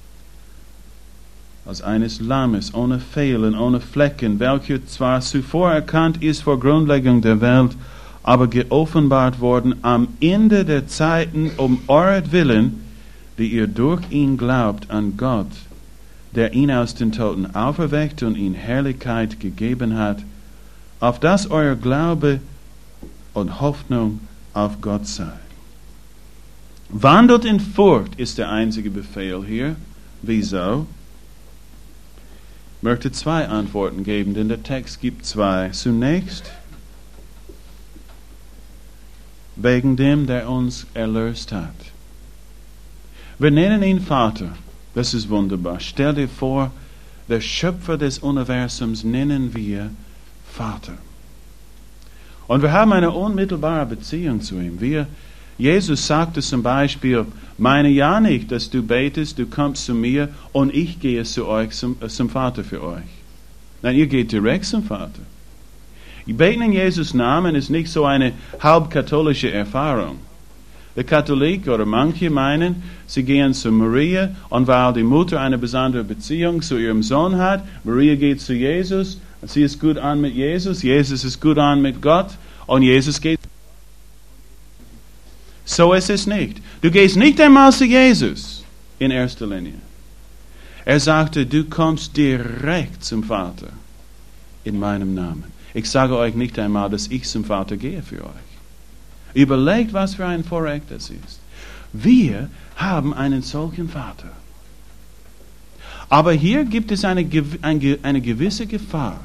A: als eines Lammes, ohne Fehlen, ohne Flecken, welcher zwar zuvor erkannt ist vor Grundlegung der Welt, aber geoffenbart worden am Ende der Zeiten um euretwillen, die ihr durch ihn glaubt an Gott, der ihn aus den Toten auferweckt und ihm Herrlichkeit gegeben hat, auf dass euer Glaube und Hoffnung auf Gott sei. Wandelt in Furcht ist der einzige Befehl hier. Wieso? Ich möchte zwei Antworten geben, denn der Text gibt zwei. Zunächst, wegen dem, der uns erlöst hat. Wir nennen ihn Vater. Das ist wunderbar. Stell dir vor, der Schöpfer des Universums nennen wir Vater. Und wir haben eine unmittelbare Beziehung zu ihm. Wir, Jesus sagte zum Beispiel, meine ja nicht, dass du betest, du kommst zu mir und ich gehe zu euch zum, äh, zum Vater für euch. Nein, ihr geht direkt zum Vater. Beten in Jesus Namen ist nicht so eine halbkatholische Erfahrung. Der Katholik oder manche meinen, sie gehen zu Maria und weil die Mutter eine besondere Beziehung zu ihrem Sohn hat, Maria geht zu Jesus, sie ist gut an mit Jesus, Jesus ist gut an mit Gott und Jesus geht. So ist es nicht. Du gehst nicht einmal zu Jesus in erster Linie. Er sagte, du kommst direkt zum Vater in meinem Namen. Ich sage euch nicht einmal, dass ich zum Vater gehe für euch. Überlegt, was für ein Vorrecht das ist. Wir haben einen solchen Vater. Aber hier gibt es eine, eine gewisse Gefahr,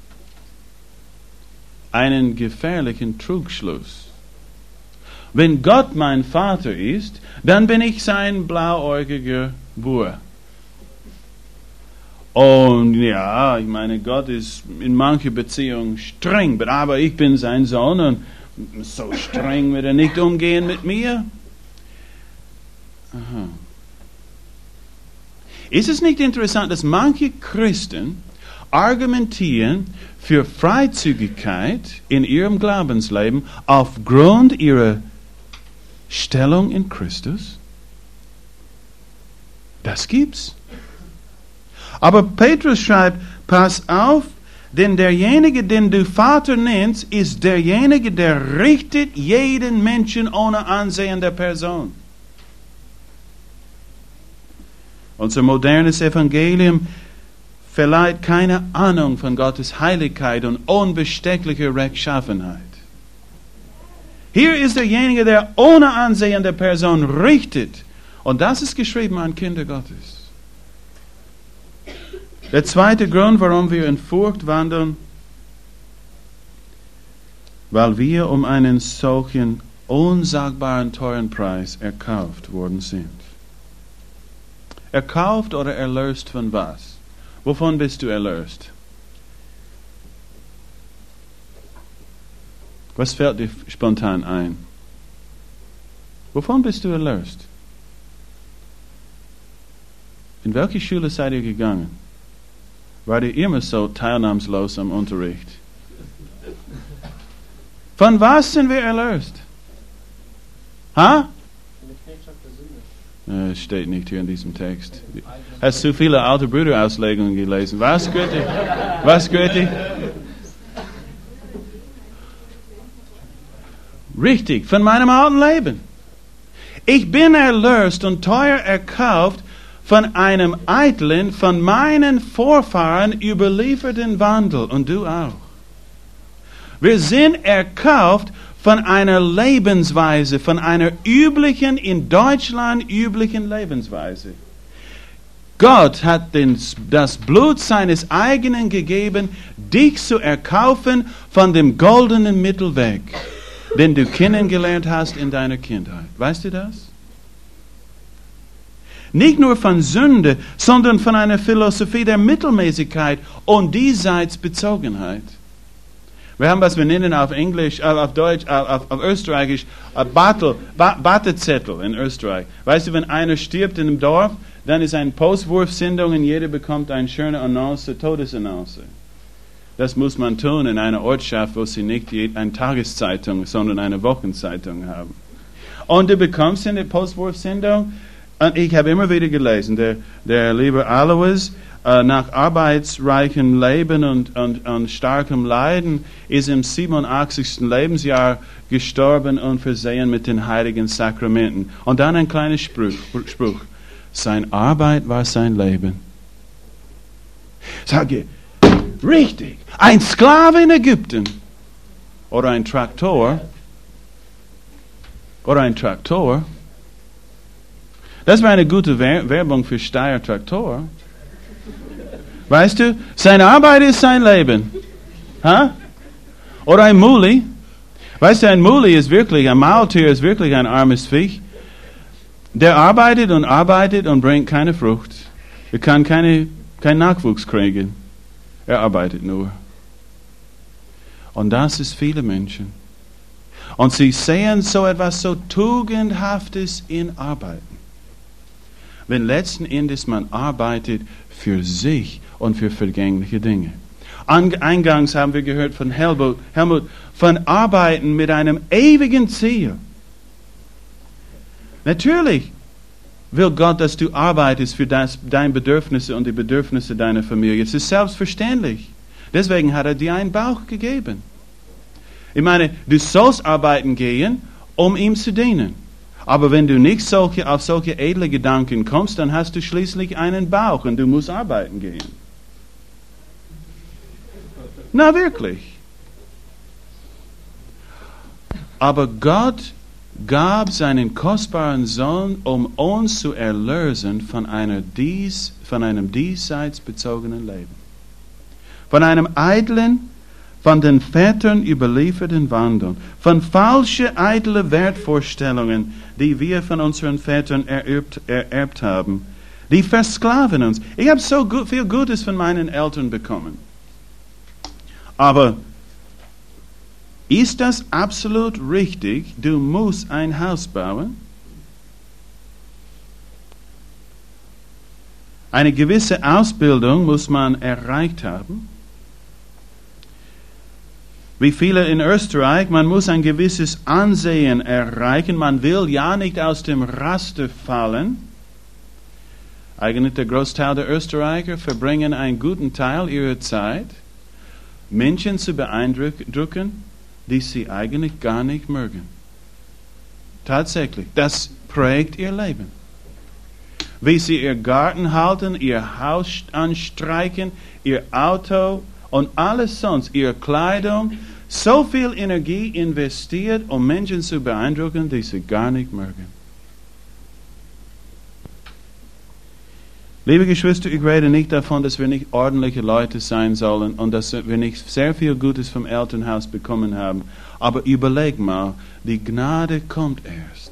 A: einen gefährlichen Trugschluss. Wenn Gott mein Vater ist, dann bin ich sein blauäugiger Bub. Und ja, ich meine, Gott ist in manchen Beziehungen streng, aber ich bin sein Sohn und so streng wird er nicht umgehen mit mir. Aha. Ist es nicht interessant, dass manche Christen argumentieren für Freizügigkeit in ihrem Glaubensleben aufgrund ihrer Stellung in Christus? Das gibt's. Aber Petrus schreibt, pass auf, denn derjenige, den du Vater nennst, ist derjenige, der richtet jeden Menschen ohne Ansehen der Person. Unser modernes Evangelium verleiht keine Ahnung von Gottes Heiligkeit und unbestechlicher Rechtschaffenheit. Hier ist derjenige, der ohne Ansehen der Person richtet. Und das ist geschrieben an Kinder Gottes. Der zweite Grund, warum wir in Furcht wandeln, weil wir um einen solchen unsagbaren teuren Preis erkauft worden sind. Erkauft oder erlöst von was? Wovon bist du erlöst? Was fällt dir spontan ein? Wovon bist du erlöst? In welche Schule seid ihr gegangen? War ihr immer so teilnahmslos am Unterricht? Von was sind wir erlöst? Ha? Es steht nicht hier in diesem Text. Hast du viele alte Brüder-Auslegungen gelesen? Was, Götti? Was, Götti? Richtig, von meinem alten Leben. Ich bin erlöst und teuer erkauft von einem eitlen, von meinen Vorfahren überlieferten Wandel. Und du auch. Wir sind erkauft von einer Lebensweise, von einer üblichen, in Deutschland üblichen Lebensweise. Gott hat den, das Blut seines eigenen gegeben, dich zu erkaufen von dem goldenen Mittelweg, den du kennengelernt hast in deiner Kindheit. Weißt du das? Nicht nur von Sünde, sondern von einer Philosophie der Mittelmäßigkeit und Diesseitsbezogenheit. Wir haben, was wir nennen auf Englisch, auf Deutsch, auf, auf Österreichisch, Battle, Battezettel in Österreich. Weißt du, wenn einer stirbt in einem Dorf, dann ist eine Postwurfsendung und jeder bekommt eine schöne Annonce, Todesannonce. Das muss man tun in einer Ortschaft, wo sie nicht eine Tageszeitung, sondern eine Wochenzeitung haben. Und du bekommst in der Postwurfsendung, und ich habe immer wieder gelesen, der, der liebe Alois, nach arbeitsreichem Leben und, und, und starkem Leiden ist im siebenundachtzigsten Lebensjahr gestorben und versehen mit den heiligen Sakramenten. Und dann ein kleiner Spruch, Spruch. Seine Arbeit war sein Leben. Sage, richtig, ein Sklave in Ägypten oder ein Traktor oder ein Traktor. Das war eine gute Werbung für Steyr Traktor. Weißt du, seine Arbeit ist sein Leben. Ha? Oder ein Muli. Weißt du, ein Muli ist wirklich, ein Maultier ist wirklich ein armes Viech. Der arbeitet und arbeitet und bringt keine Frucht. Er kann keine, keinen Nachwuchs kriegen. Er arbeitet nur. Und das ist viele Menschen. Und sie sehen so etwas so Tugendhaftes in Arbeiten. Wenn letzten Endes man arbeitet für sich und für vergängliche Dinge. Eingangs haben wir gehört von Helmut, Helmut von Arbeiten mit einem ewigen Ziel. Natürlich will Gott, dass du arbeitest für das, deine Bedürfnisse und die Bedürfnisse deiner Familie. Es ist selbstverständlich. Deswegen hat er dir einen Bauch gegeben. Ich meine, du sollst arbeiten gehen, um ihm zu dienen. Aber wenn du nicht solche, auf solche edle Gedanken kommst, dann hast du schließlich einen Bauch und du musst arbeiten gehen. Na wirklich. Aber Gott gab seinen kostbaren Sohn, um uns zu erlösen von, einer dies, von einem diesseits bezogenen Leben. Von einem eitlen, von den Vätern überlieferten Wandeln, von falschen, eitlen Wertvorstellungen, die wir von unseren Vätern ererbt, ererbt haben, die versklaven uns. Ich habe so gut, viel Gutes von meinen Eltern bekommen. Aber ist das absolut richtig? Du musst ein Haus bauen? Eine gewisse Ausbildung muss man erreicht haben. Wie viele in Österreich, man muss ein gewisses Ansehen erreichen. Man will ja nicht aus dem Raster fallen. Eigentlich der Großteil der Österreicher verbringen einen guten Teil ihrer Zeit, Menschen zu beeindrucken, die sie eigentlich gar nicht mögen. Tatsächlich, das prägt ihr Leben. Wie sie ihr Garten halten, ihr Haus anstreichen, ihr Auto und alles sonst, ihre Kleidung, so viel Energie investiert, um Menschen zu beeindrucken, die sie gar nicht mögen. Liebe Geschwister, ich rede nicht davon, dass wir nicht ordentliche Leute sein sollen und dass wir nicht sehr viel Gutes vom Elternhaus bekommen haben. Aber überleg mal, die Gnade kommt erst.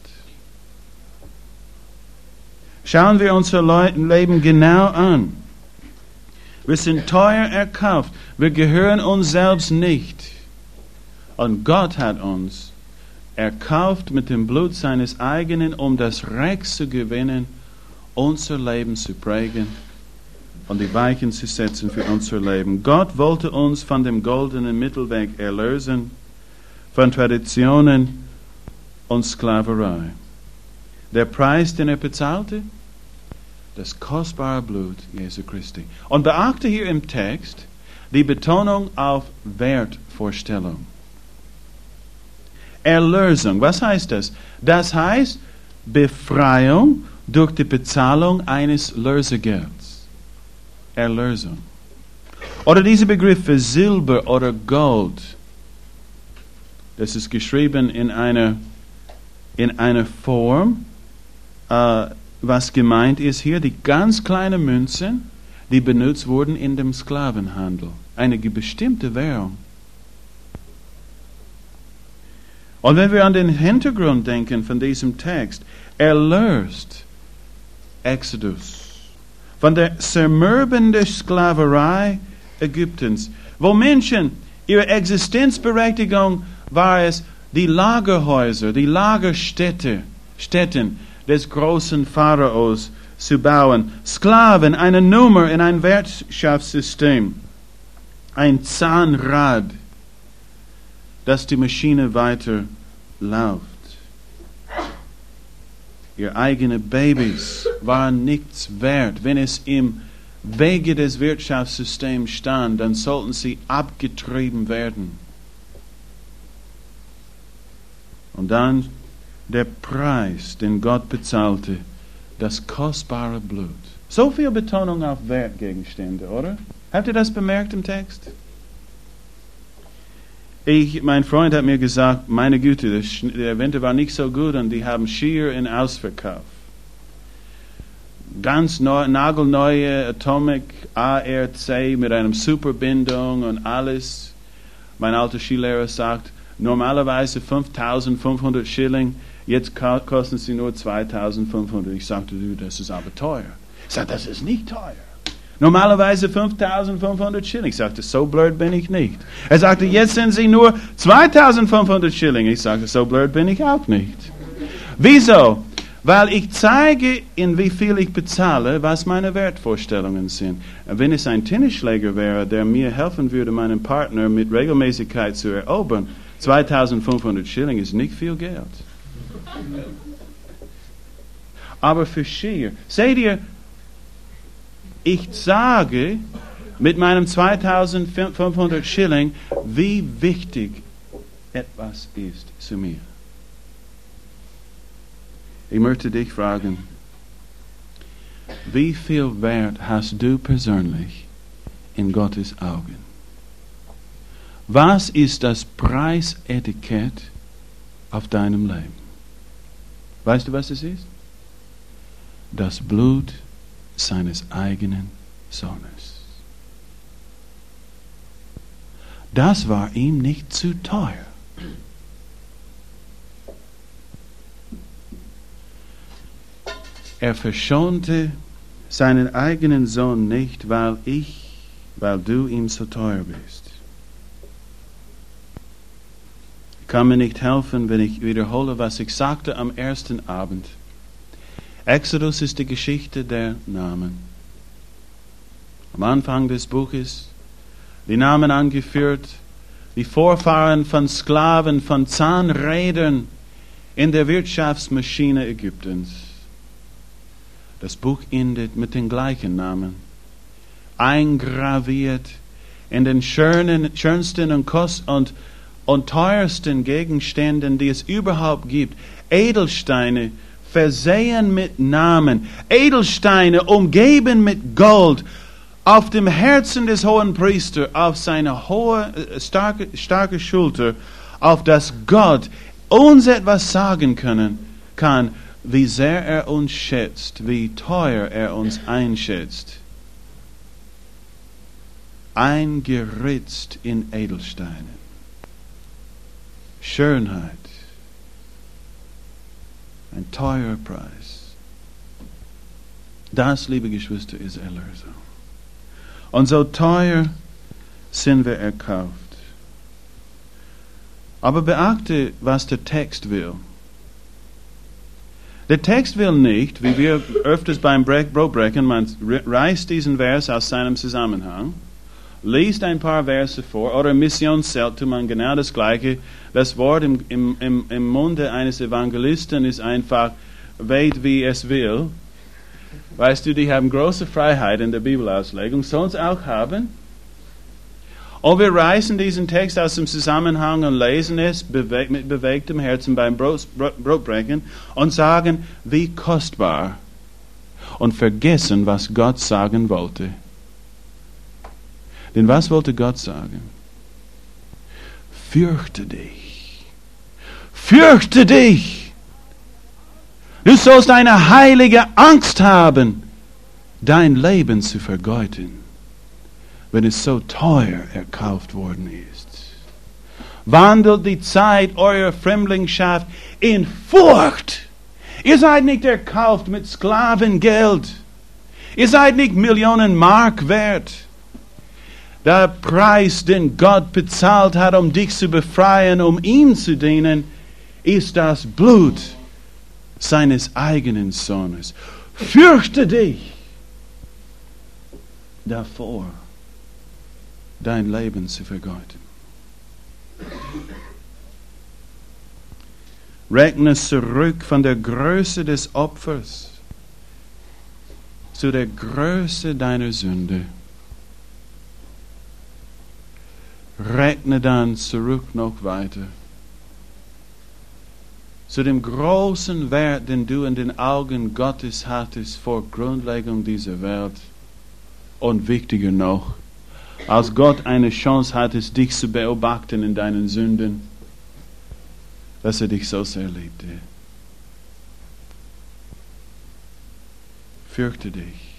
A: Schauen wir unser Leben genau an. Wir sind teuer erkauft. Wir gehören uns selbst nicht. Und Gott hat uns erkauft mit dem Blut seines eigenen, um das Recht zu gewinnen, unser Leben zu prägen und die Weichen zu setzen für unser Leben. Gott wollte uns von dem goldenen Mittelweg erlösen, von Traditionen und Sklaverei. Der Preis, den er bezahlte, das kostbare Blut Jesu Christi. Und beachte hier im Text die Betonung auf Wertvorstellung. Erlösung, was heißt das? Das heißt Befreiung durch die Bezahlung eines Lösegelds. Erlösung. Oder dieser Begriff für Silber oder Gold. Das ist geschrieben in einer, in einer Form, äh, was gemeint ist hier, die ganz kleinen Münzen, die benutzt wurden in dem Sklavenhandel. Eine bestimmte Währung. Und wenn wir an den Hintergrund denken von diesem Text, erlöst Exodus von der zermürbenden Sklaverei Ägyptens, wo Menschen, ihre Existenzberechtigung war es, die Lagerhäuser, die Lagerstädte, Städten des großen Pharaos zu bauen. Sklaven, eine Nummer in ein Wirtschaftssystem, ein Zahnrad, dass die Maschine weiter läuft. Ihre eigenen Babys waren nichts wert. Wenn es im Wege des Wirtschaftssystems stand, dann sollten sie abgetrieben werden. Und dann der Preis, den Gott bezahlte, das kostbare Blut. So viel Betonung auf Wertgegenstände, oder? Habt ihr das bemerkt im Text? Ich, mein Freund hat mir gesagt, meine Güte, der Winter war nicht so gut und die haben schier in Ausverkauf. Ganz neu, nagelneue Atomic A R C mit einer Superbindung und alles. Mein alter Skilehrer sagt, normalerweise fünftausendfünfhundert Schilling, jetzt kosten sie nur zweitausendfünfhundert. Ich sagte, das ist aber teuer. Ich sagte, das ist nicht teuer. Normalerweise fünftausendfünfhundert Schilling. Ich sagte, so blöd bin ich nicht. Er sagte, jetzt sind sie nur zweitausendfünfhundert Schilling. Ich sagte, so blöd bin ich auch nicht. Wieso? Weil ich zeige, in wie viel ich bezahle, was meine Wertvorstellungen sind. Wenn es ein Tennisschläger wäre, der mir helfen würde, meinen Partner mit Regelmäßigkeit zu erobern, zweitausendfünfhundert Schilling ist nicht viel Geld. Aber für Skier, seht ihr, ich sage mit meinem zweitausendfünfhundert Schilling, wie wichtig etwas ist zu mir. Ich möchte dich fragen, wie viel Wert hast du persönlich in Gottes Augen? Was ist das Preisetikett auf deinem Leben? Weißt du, was es ist? Das Blut seines eigenen Sohnes. Das war ihm nicht zu teuer. Er verschonte seinen eigenen Sohn nicht, weil ich, weil du ihm so teuer bist. Ich kann mir nicht helfen, wenn ich wiederhole, was ich sagte am ersten Abend. Exodus ist die Geschichte der Namen. Am Anfang des Buches die Namen angeführt, die Vorfahren von Sklaven, von Zahnrädern in der Wirtschaftsmaschine Ägyptens. Das Buch endet mit den gleichen Namen, eingraviert in den schönen, schönsten und, kost und, und teuersten Gegenständen, die es überhaupt gibt. Edelsteine, versehen mit Namen, Edelsteine umgeben mit Gold, auf dem Herzen des hohen Priesters, auf seine hohe, starke, starke Schulter, auf das Gott uns etwas sagen können, kann, wie sehr er uns schätzt, wie teuer er uns einschätzt. Eingeritzt in Edelsteinen. Schönheit. Ein teurer Preis. Das, liebe Geschwister, ist Erlösung. Und so teuer sind wir erkauft. Aber beachte, was der Text will. Der Text will nicht, wie wir öfters beim Brotbrechen, man reißt diesen Vers aus seinem Zusammenhang, liest ein paar Verse vor, oder im Missionszelt tut man genau das Gleiche. Das Wort im, im, im, im Munde eines Evangelisten ist einfach, weht wie es will. Weißt du, die haben große Freiheit in der Bibelauslegung, sollen es auch haben. Und wir reißen diesen Text aus dem Zusammenhang und lesen es beweg- mit bewegtem Herzen beim Brot, Brotbrechen und sagen, wie kostbar, und vergessen, was Gott sagen wollte. Denn was wollte Gott sagen? Fürchte dich. Fürchte dich. Du sollst eine heilige Angst haben, dein Leben zu vergeuden, wenn es so teuer erkauft worden ist. Wandelt die Zeit eurer Fremdlingschaft in Furcht. Ihr seid nicht erkauft mit Sklavengeld. Ihr seid nicht Millionen Mark wert. Der Preis, den Gott bezahlt hat, um dich zu befreien, um ihm zu dienen, ist das Blut seines eigenen Sohnes. Fürchte dich davor, dein Leben zu vergeuden. Rechne zurück von der Größe des Opfers zu der Größe deiner Sünde. Rechne dann zurück noch weiter zu dem großen Wert, den du in den Augen Gottes hattest vor Grundlegung dieser Welt. Und wichtiger noch, als Gott eine Chance hattest, dich zu beobachten in deinen Sünden, dass er dich so sehr liebte. Fürchte dich.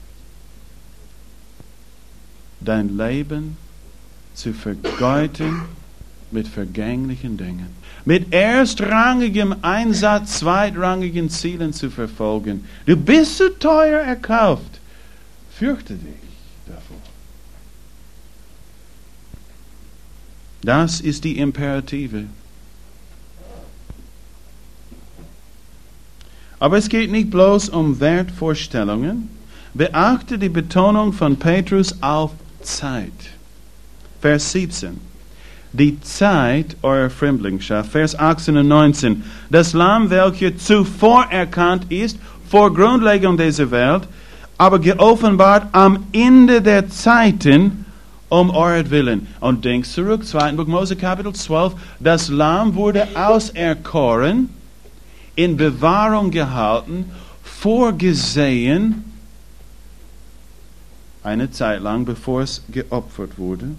A: Dein Leben zu vergeuden mit vergänglichen Dingen. Mit erstrangigem Einsatz zweitrangigen Zielen zu verfolgen. Du bist so teuer erkauft. Fürchte dich davor. Das ist die Imperative. Aber es geht nicht bloß um Wertvorstellungen. Beachte die Betonung von Petrus auf Zeit. Vers siebzehn. Die Zeit eurer Fremdlingschaft. Vers achtzehn und neunzehn. Das Lamm, welches zuvor erkannt ist, vor Grundlegung dieser Welt, aber geoffenbart am Ende der Zeiten, um euretwillen. Und denk zurück, zweiten Buch Mose, Kapitel zwölf. Das Lamm wurde auserkoren, in Bewahrung gehalten, vorgesehen, eine Zeit lang, bevor es geopfert wurde.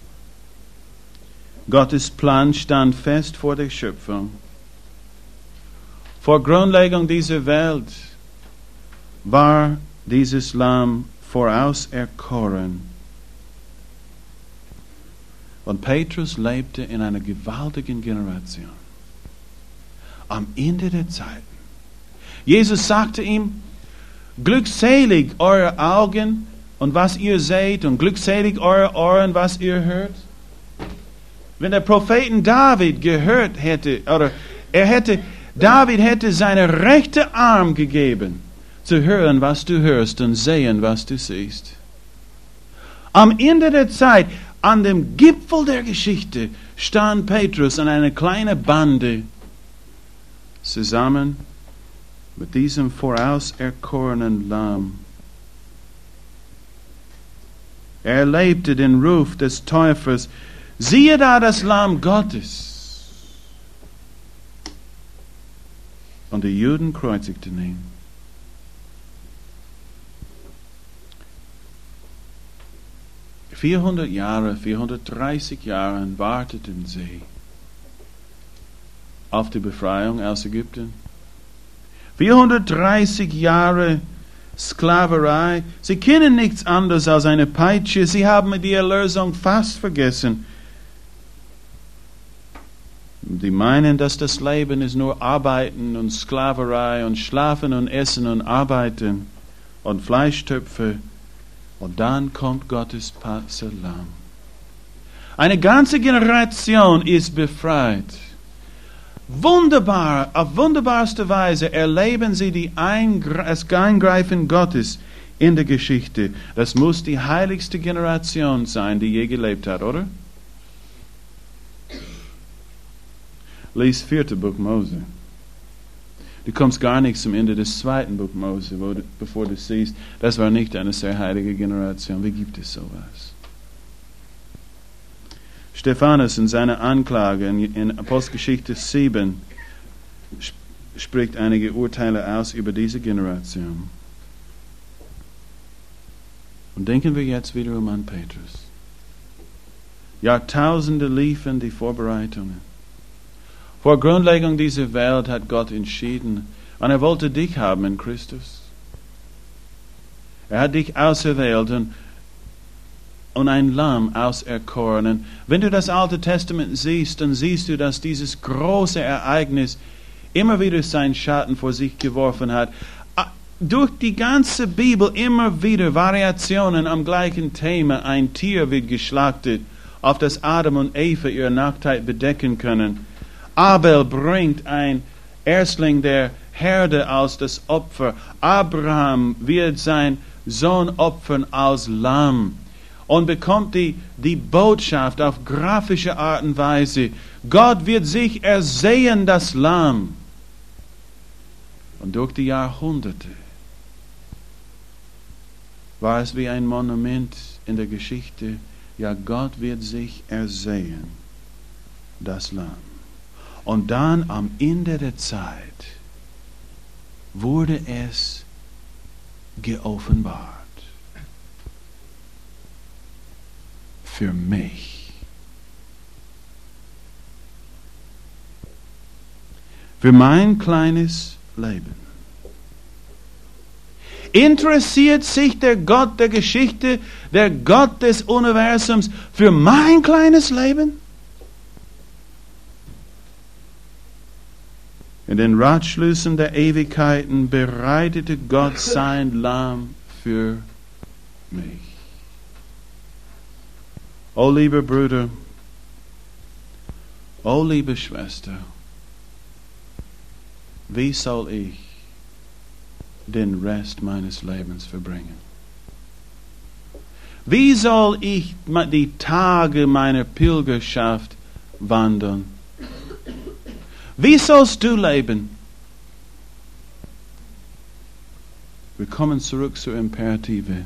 A: Gottes Plan stand fest vor der Schöpfung. Vor Grundlegung dieser Welt war dieses Lamm vorauserkoren. Und Petrus lebte in einer gewaltigen Generation. Am Ende der Zeiten. Jesus sagte ihm, glückselig eure Augen und was ihr seht und glückselig eure Ohren, was ihr hört. Wenn der Propheten David gehört hätte, oder er hätte, David hätte seinen rechten Arm gegeben, zu hören, was du hörst und sehen, was du siehst. Am Ende der Zeit, an dem Gipfel der Geschichte, stand Petrus und eine kleine Bande zusammen mit diesem vorauserkorenen Lamm. Er erlebte den Ruf des Täufers, siehe da das Lamm Gottes. Und die Juden kreuzigten ihn. vierhundert Jahre, vierhundertdreißig Jahre warteten sie auf die Befreiung aus Ägypten. vierhundertdreißig Jahre Sklaverei. Sie kennen nichts anderes als eine Peitsche. Sie haben die Erlösung fast vergessen. Die meinen, dass das Leben ist nur Arbeiten und Sklaverei und Schlafen und Essen und Arbeiten und Fleischtöpfe. Und dann kommt Gottes Passahlamm. Eine ganze Generation ist befreit. Wunderbar, auf wunderbarste Weise erleben sie die Eingre- das Eingreifen Gottes in der Geschichte. Das muss die heiligste Generation sein, die je gelebt hat, oder? Lies vierte Buch Mose. Du kommst gar nicht zum Ende des zweiten Buch Mose, wo du, bevor du siehst, das war nicht eine sehr heilige Generation. Wie gibt es sowas? Stephanus in seiner Anklage in, in Apostelgeschichte sieben sp- spricht einige Urteile aus über diese Generation. Und denken wir jetzt wiederum an Petrus. Jahrtausende liefen die Vorbereitungen. Vor Grundlegung dieser Welt hat Gott entschieden, und er wollte dich haben in Christus. Er hat dich auserwählt und, und ein Lamm auserkoren. Und wenn du das Alte Testament siehst, dann siehst du, dass dieses große Ereignis immer wieder seinen Schatten vor sich geworfen hat. Durch die ganze Bibel immer wieder Variationen am gleichen Thema. Ein Tier wird geschlachtet, auf das Adam und Eva ihre Nacktheit bedecken können. Abel bringt ein Erstling der Herde als das Opfer. Abraham wird sein Sohn opfern als Lamm und bekommt die, die Botschaft auf grafische Art und Weise. Gott wird sich ersehen, das Lamm. Und durch die Jahrhunderte war es wie ein Monument in der Geschichte. Ja, Gott wird sich ersehen, das Lamm. Und dann am Ende der Zeit wurde es geoffenbart. Für mich. Für mein kleines Leben. Interessiert sich der Gott der Geschichte, der Gott des Universums für mein kleines Leben? In den Ratschlüssen der Ewigkeiten bereitete Gott sein Lamm für mich. O lieber Bruder, o liebe Schwester, wie soll ich den Rest meines Lebens verbringen? Wie soll ich die Tage meiner Pilgerschaft wandeln? Wie sollst du leben? Wir kommen zurück zur Imperative.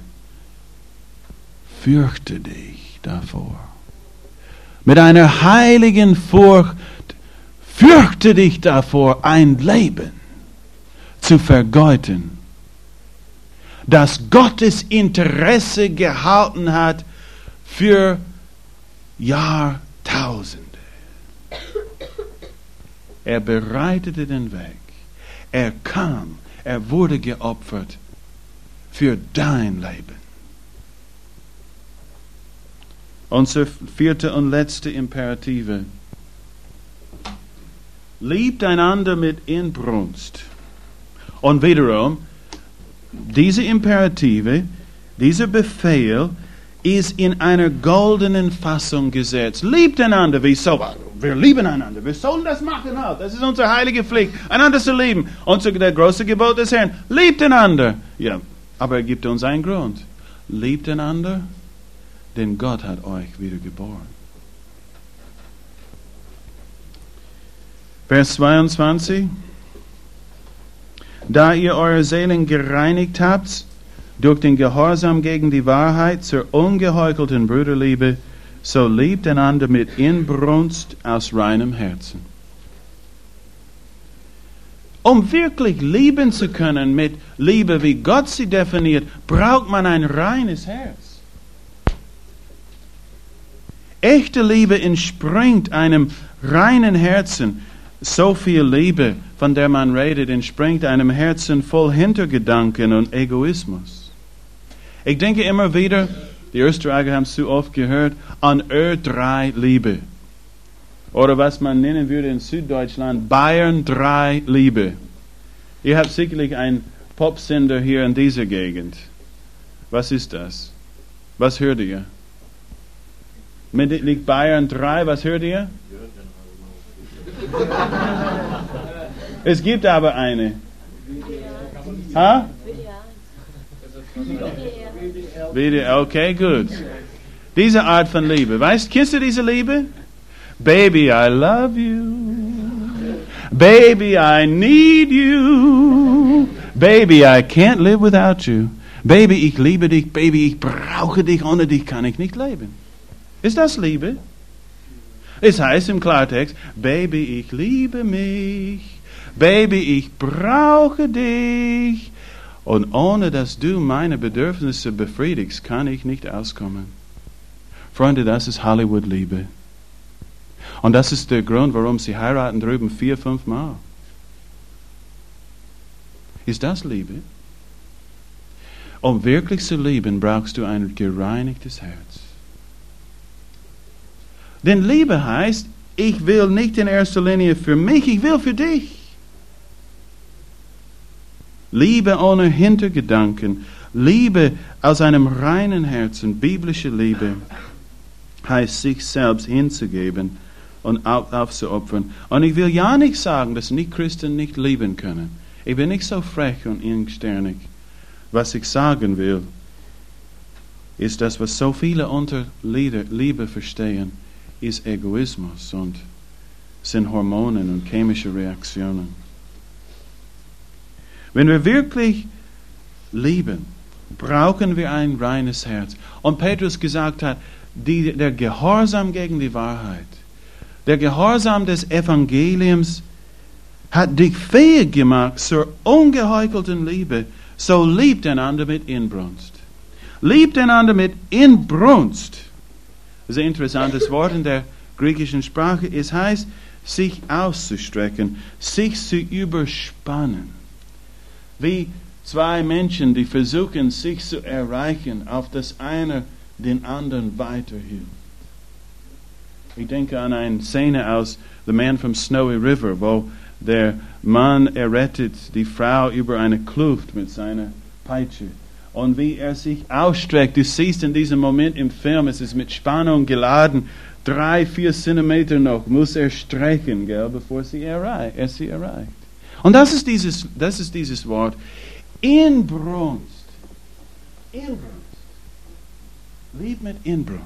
A: Fürchte dich davor. Mit einer heiligen Furcht, fürchte dich davor, ein Leben zu vergeuden, das Gottes Interesse gehalten hat für Jahrtausende. Er bereitete den Weg. Er kam. Er wurde geopfert für dein Leben. Unsere vierte und letzte Imperative. Liebt einander mit Inbrunst. Und wiederum, diese Imperative, dieser Befehl ist in einer goldenen Fassung gesetzt. Liebt einander, wieso? Wir lieben einander. Wir sollen das machen halt. Das ist unsere heilige Pflicht, einander zu lieben. Und der große Gebot des Herrn, liebt einander. Ja, aber er gibt uns einen Grund. Liebt einander, denn Gott hat euch wiedergeboren. Vers zweiundzwanzig. Da ihr eure Seelen gereinigt habt, durch den Gehorsam gegen die Wahrheit zur ungeheuchelten Brüderliebe, so liebt einander mit Inbrunst aus reinem Herzen. Um wirklich lieben zu können mit Liebe, wie Gott sie definiert, braucht man ein reines Herz. Echte Liebe entspringt einem reinen Herzen. So viel Liebe, von der man redet, entspringt einem Herzen voll Hintergedanken und Egoismus. Ich denke immer wieder, die Österreicher haben es zu oft gehört, an Ö drei Liebe. Oder was man nennen würde in Süddeutschland, Bayern drei Liebe. Ihr habt sicherlich einen Popsender hier in dieser Gegend. Was ist das? Was hört ihr? Mit liegt Bayern drei, was hört ihr? Es gibt aber eine. Ha? Wieder, okay, gut. Diese Art von Liebe. Weißt, kennst du diese Liebe? Baby, I love you. Baby, I need you. Baby, I can't live without you. Baby, ich liebe dich. Baby, ich brauche dich. Ohne dich kann ich nicht leben. Ist das Liebe? Es heißt im Klartext, Baby, ich liebe mich. Baby, ich brauche dich. Und ohne dass du meine Bedürfnisse befriedigst, kann ich nicht auskommen. Freunde, das ist Hollywood-Liebe. Und das ist der Grund, warum sie heiraten drüben vier, fünf Mal. Ist das Liebe? Um wirklich zu lieben, brauchst du ein gereinigtes Herz. Denn Liebe heißt, ich will nicht in erster Linie für mich, ich will für dich. Liebe ohne Hintergedanken, Liebe aus einem reinen Herzen, biblische Liebe, heißt sich selbst hinzugeben und aufzuopfern. Und ich will ja nicht sagen, dass Nicht-Christen nicht lieben können. Ich bin nicht so frech und engstirnig. Was ich sagen will, ist das, was so viele unter Liebe verstehen, ist Egoismus und sind Hormonen und chemische Reaktionen. Wenn wir wirklich lieben, brauchen wir ein reines Herz. Und Petrus gesagt hat, die, der Gehorsam gegen die Wahrheit, der Gehorsam des Evangeliums hat dich fähig gemacht zur ungeheuchelten Liebe. So liebt einander mit Inbrunst. Liebt einander mit Inbrunst. Das ist ein interessantes Wort in der griechischen Sprache. Es heißt, sich auszustrecken, sich zu überspannen. Wie zwei Menschen, die versuchen, sich zu erreichen, auf das einer den anderen weiterhilft. Ich denke an eine Szene aus The Man from Snowy River, wo der Mann errettet die Frau über eine Kluft mit seiner Peitsche. Und wie er sich ausstreckt, du siehst in diesem Moment im Film, es ist mit Spannung geladen, drei, vier Zentimeter noch muss er strecken, gell, bevor sie erreicht, er sie erreicht. Und das ist dieses, das ist dieses Wort, Inbrunst. Inbrunst. Lieb mit Inbrunst.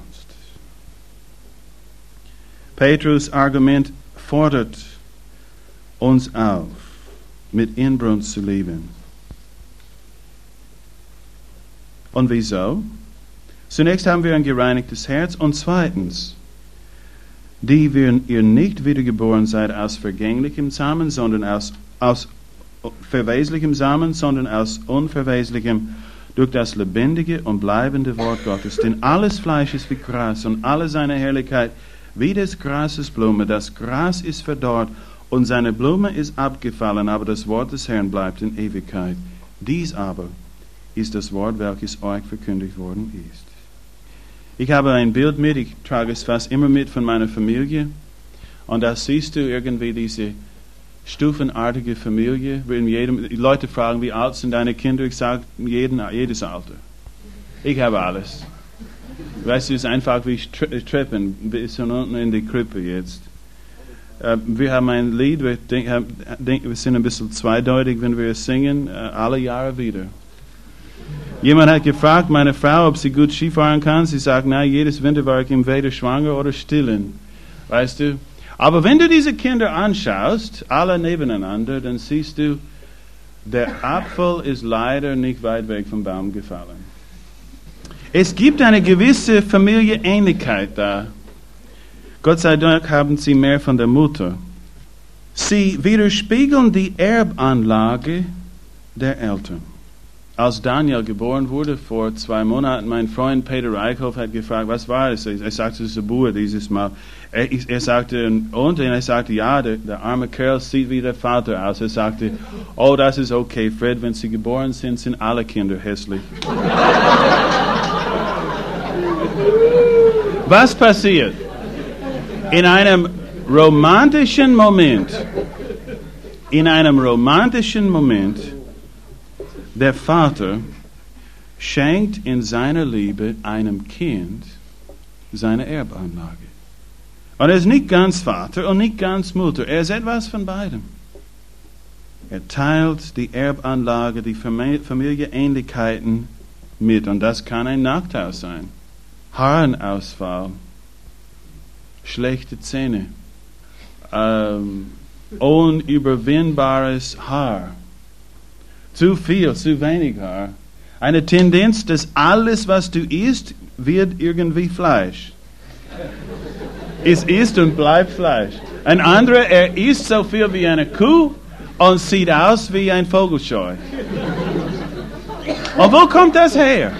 A: Petrus' Argument fordert uns auf, mit Inbrunst zu lieben. Und wieso? Zunächst haben wir ein gereinigtes Herz und zweitens, die wir, ihr nicht wiedergeboren seid aus vergänglichem Samen, sondern aus, aus verweslichem Samen, sondern aus unverweslichem, durch das lebendige und bleibende Wort Gottes. Denn alles Fleisch ist wie Gras und alle seine Herrlichkeit wie des Grases Blume. Das Gras ist verdorrt und seine Blume ist abgefallen, aber das Wort des Herrn bleibt in Ewigkeit. Dies aber ist das Wort, welches euch verkündigt worden ist. Ich habe ein Bild mit, ich trage es fast immer mit von meiner Familie. Und da siehst du irgendwie diese stufenartige Familie. In jedem, die Leute fragen, wie alt sind deine Kinder? Ich sage, jeden, jedes Alter. Ich habe alles. Weißt du, es ist einfach wie Treppen bis unten in die Krippe jetzt. Wir haben ein Lied, wir, denk, denk, wir sind ein bisschen zweideutig, wenn wir es singen, alle Jahre wieder. Jemand hat gefragt, meine Frau, ob sie gut Skifahren kann. Sie sagt, nein, jedes Winter war ich entweder schwanger oder stillen. Weißt du? Aber wenn du diese Kinder anschaust, alle nebeneinander, dann siehst du, der Apfel ist leider nicht weit weg vom Baum gefallen. Es gibt eine gewisse Familienähnlichkeit da. Gott sei Dank haben sie mehr von der Mutter. Sie widerspiegeln die Erbanlage der Eltern. Als Daniel geboren wurde, vor zwei Monaten, mein Freund Peter Reichhoff hat gefragt, was war es? Er sagte, es ist ein Bub dieses Mal. Er, er sagte, und? Und er sagte, ja, der, der arme Kerl sieht wie der Vater aus. Er sagte, oh, das ist okay, Fred, wenn sie geboren sind, sind alle Kinder hässlich. Was passiert? In einem romantischen Moment, in einem romantischen Moment, der Vater schenkt in seiner Liebe einem Kind seine Erbanlage. Und er ist nicht ganz Vater und nicht ganz Mutter. Er ist etwas von beidem. Er teilt die Erbanlage, die Familienähnlichkeiten mit und das kann ein Nachteil sein. Haarenausfall, schlechte Zähne, ähm, unüberwindbares Haar, zu viel, zu wenig Haar, eine Tendenz, dass alles, was du isst, wird irgendwie Fleisch. Es ist und bleibt Fleisch. Ein anderer, er isst so viel wie eine Kuh und sieht aus wie ein Vogelscheu. Und wo kommt das her?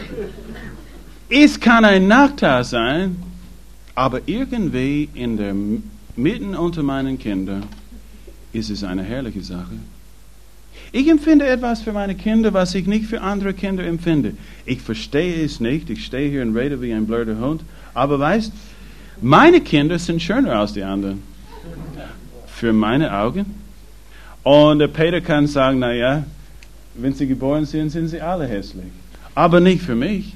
A: Es kann ein Nachteil sein, aber irgendwie in der mitten unter meinen Kindern ist es eine herrliche Sache. Ich empfinde etwas für meine Kinder, was ich nicht für andere Kinder empfinde. Ich verstehe es nicht. Ich stehe hier und rede wie ein blöder Hund. Aber weißt, meine Kinder sind schöner als die anderen. Für meine Augen. Und der Peter kann sagen, naja, wenn sie geboren sind, sind sie alle hässlich. Aber nicht für mich.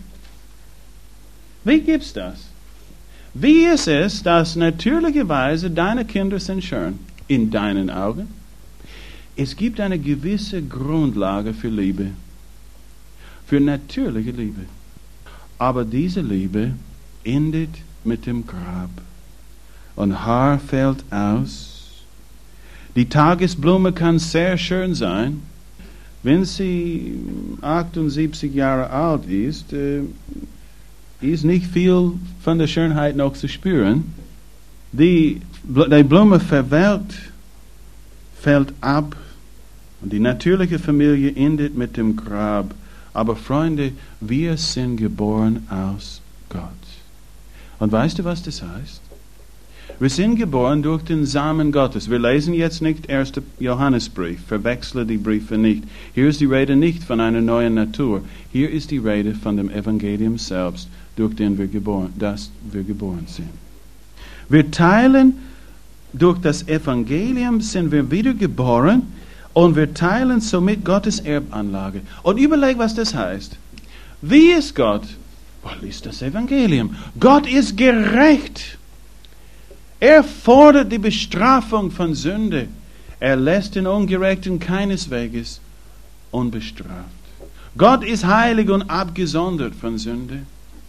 A: Wie gibt's das? Wie ist es, dass natürlicherweise deine Kinder sind schön in deinen Augen? Es gibt eine gewisse Grundlage für Liebe, für natürliche Liebe. Aber diese Liebe endet mit dem Grab. Und Haar fällt aus. Die Tagesblume kann sehr schön sein. Wenn sie achtundsiebzig Jahre alt ist, äh, ist nicht viel von der Schönheit noch zu spüren. Die, die Blume verwelkt, fällt ab. Und die natürliche Familie endet mit dem Grab. Aber Freunde, wir sind geboren aus Gott. Und weißt du, was das heißt? Wir sind geboren durch den Samen Gottes. Wir lesen jetzt nicht erster Johannesbrief. Verwechsle die Briefe nicht. Hier ist die Rede nicht von einer neuen Natur. Hier ist die Rede von dem Evangelium selbst, durch den wir geboren, das wir geboren sind. Wir teilen, durch das Evangelium sind wir wiedergeboren. Und wir teilen somit Gottes Erbanlage. Und überleg, was das heißt. Wie ist Gott? Wohl ist das Evangelium. Gott ist gerecht. Er fordert die Bestrafung von Sünde. Er lässt den Ungerechten keineswegs unbestraft. Gott ist heilig und abgesondert von Sünde.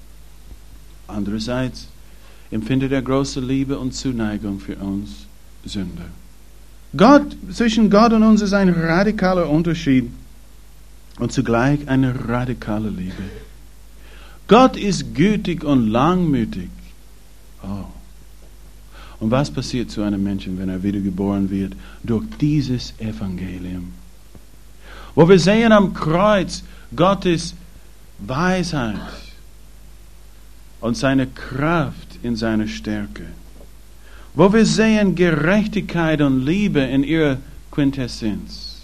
A: Andererseits empfindet er große Liebe und Zuneigung für uns Sünder. Gott, zwischen Gott und uns ist ein radikaler Unterschied und zugleich eine radikale Liebe. Gott ist gütig und langmütig. Oh. Und was passiert zu einem Menschen, wenn er wiedergeboren wird? Durch dieses Evangelium. Wo wir sehen am Kreuz Gottes Weisheit und seine Kraft in seiner Stärke. Wo wir sehen Gerechtigkeit und Liebe in ihrer Quintessenz.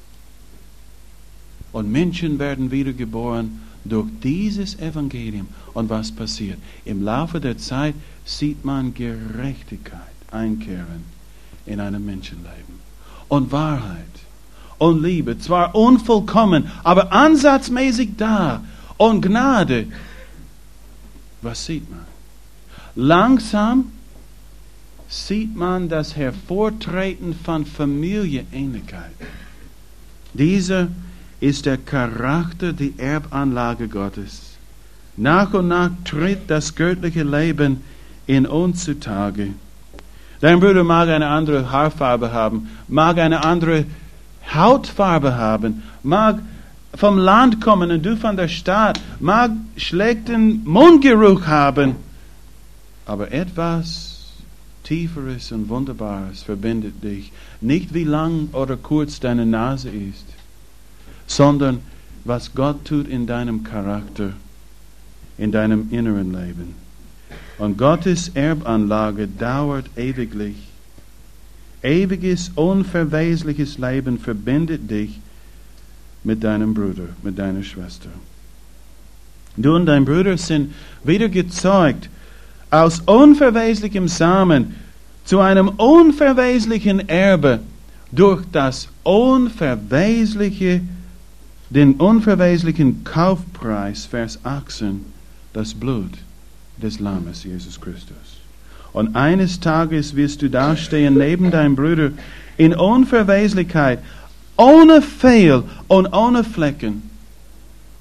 A: Und Menschen werden wiedergeboren durch dieses Evangelium. Und was passiert? Im Laufe der Zeit sieht man Gerechtigkeit einkehren in einem Menschenleben. Und Wahrheit und Liebe, zwar unvollkommen, aber ansatzmäßig da. Und Gnade. Was sieht man? Langsam sieht man das Hervortreten von Familienähnlichkeit. Dieser ist der Charakter, die Erbanlage Gottes. Nach und nach tritt das göttliche Leben in uns zutage. Dein Bruder mag eine andere Haarfarbe haben, mag eine andere Hautfarbe haben, mag vom Land kommen und du von der Stadt, mag schlechten Mundgeruch haben, aber etwas Tieferes und Wunderbares verbindet dich. Nicht wie lang oder kurz deine Nase ist, sondern was Gott tut in deinem Charakter, in deinem inneren Leben. Und Gottes Erbanlage dauert ewiglich. Ewiges, unverwesliches Leben verbindet dich mit deinem Bruder, mit deiner Schwester. Du und dein Bruder sind wieder gezeugt aus unverweslichem Samen zu einem unverweslichen Erbe durch das unverwesliche, den unverweslichen Kaufpreis, Vers achtzehn, das Blut des Lammes, Jesus Christus. Und eines Tages wirst du dastehen neben deinem Bruder in Unverweslichkeit, ohne Fehl und ohne Flecken.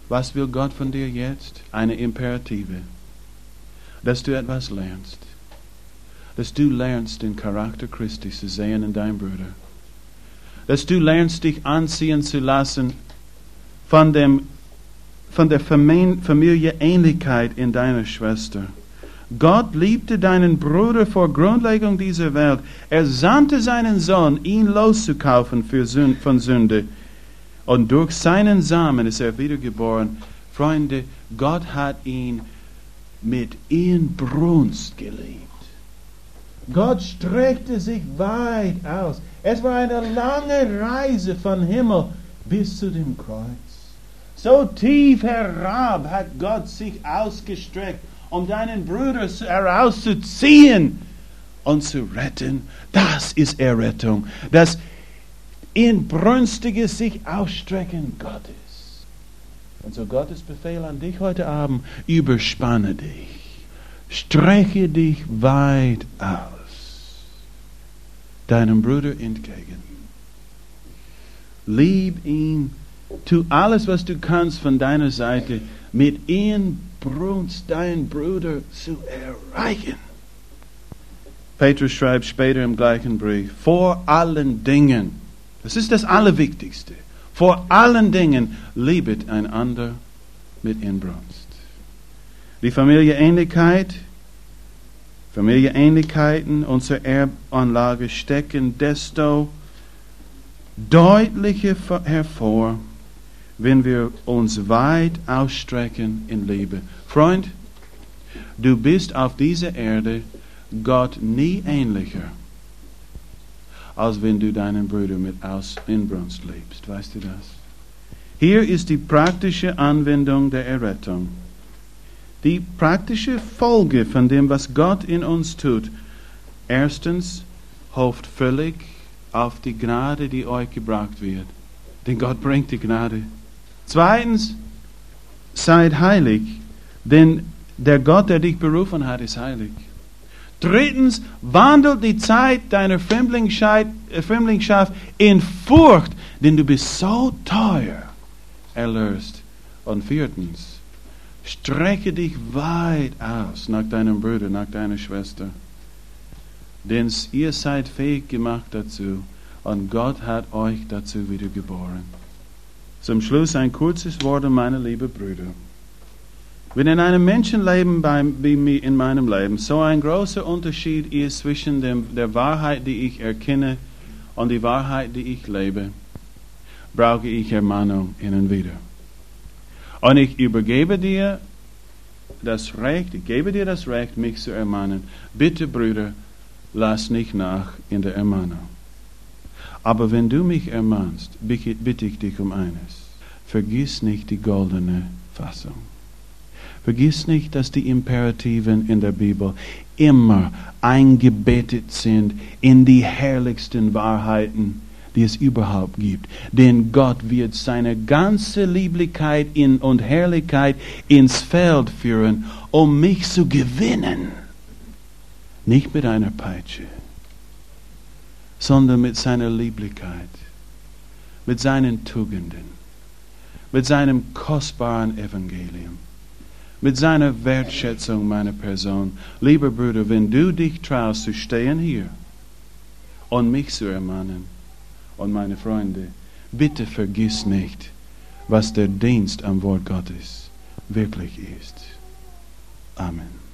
A: Was will Gott von dir jetzt? Eine Imperative. Dass du etwas lernst. Dass du lernst, den Charakter Christi zu sehen in deinem Bruder. Dass du lernst, dich anziehen zu lassen von, dem, von der Familienähnlichkeit in deiner Schwester. Gott liebte deinen Bruder vor Grundlegung dieser Welt. Er sandte seinen Sohn, ihn loszukaufen für Sünd, von Sünde. Und durch seinen Samen ist er wiedergeboren. Freunde, Gott hat ihn mit Inbrunst geliebt. Gott streckte sich weit aus. Es war eine lange Reise vom Himmel bis zu dem Kreuz. So tief herab hat Gott sich ausgestreckt, um deinen Bruder herauszuziehen und zu retten. Das ist Errettung. Das inbrünstige sich ausstrecken Gottes. Und so Gottes Befehl an dich heute Abend: überspanne dich. Strecke dich weit aus. Deinem Bruder entgegen. Lieb ihn. Tu alles, was du kannst von deiner Seite, mit Inbrunst deinen Bruder zu erreichen. Petrus schreibt später im gleichen Brief: vor allen Dingen, das ist das Allerwichtigste, vor allen Dingen liebet einander mit Inbrunst. Die Familienähnlichkeit, Familienähnlichkeiten unserer Erbanlage stecken desto deutlicher hervor, wenn wir uns weit ausstrecken in Liebe. Freund, du bist auf dieser Erde Gott nie ähnlicher, als wenn du deinen Bruder mit Aus Inbrunst liebst. Weißt du das? Hier ist die praktische Anwendung der Errettung. Die praktische Folge von dem, was Gott in uns tut. Erstens, hofft völlig auf die Gnade, die euch gebracht wird. Denn Gott bringt die Gnade. Zweitens, seid heilig, denn der Gott, der dich berufen hat, ist heilig. Drittens, wandelt die Zeit deiner Fremdlingschaft in Furcht, denn du bist so teuer erlöst. Und viertens, strecke dich weit aus nach deinem Bruder, nach deiner Schwester. Denn ihr seid fähig gemacht dazu und Gott hat euch dazu wiedergeboren. Zum Schluss ein kurzes Wort an meine lieben Brüder. Wenn in einem Menschenleben bei, wie mir in meinem Leben so ein großer Unterschied ist zwischen dem, der Wahrheit, die ich erkenne, und die Wahrheit, die ich lebe, brauche ich Ermahnung hin und wieder. Und ich übergebe dir das Recht, ich gebe dir das Recht, mich zu ermahnen. Bitte, Brüder, lass nicht nach in der Ermahnung. Aber wenn du mich ermahnst, bitte ich dich um eines. Vergiss nicht die goldene Fassung. Vergiss nicht, dass die Imperativen in der Bibel immer eingebettet sind in die herrlichsten Wahrheiten, die es überhaupt gibt. Denn Gott wird seine ganze Lieblichkeit in und Herrlichkeit ins Feld führen, um mich zu gewinnen. Nicht mit einer Peitsche, sondern mit seiner Lieblichkeit, mit seinen Tugenden, mit seinem kostbaren Evangelium, mit seiner Wertschätzung meiner Person. Lieber Bruder, wenn du dich traust zu stehen hier und mich zu ermahnen und meine Freunde, bitte vergiss nicht, was der Dienst am Wort Gottes wirklich ist. Amen.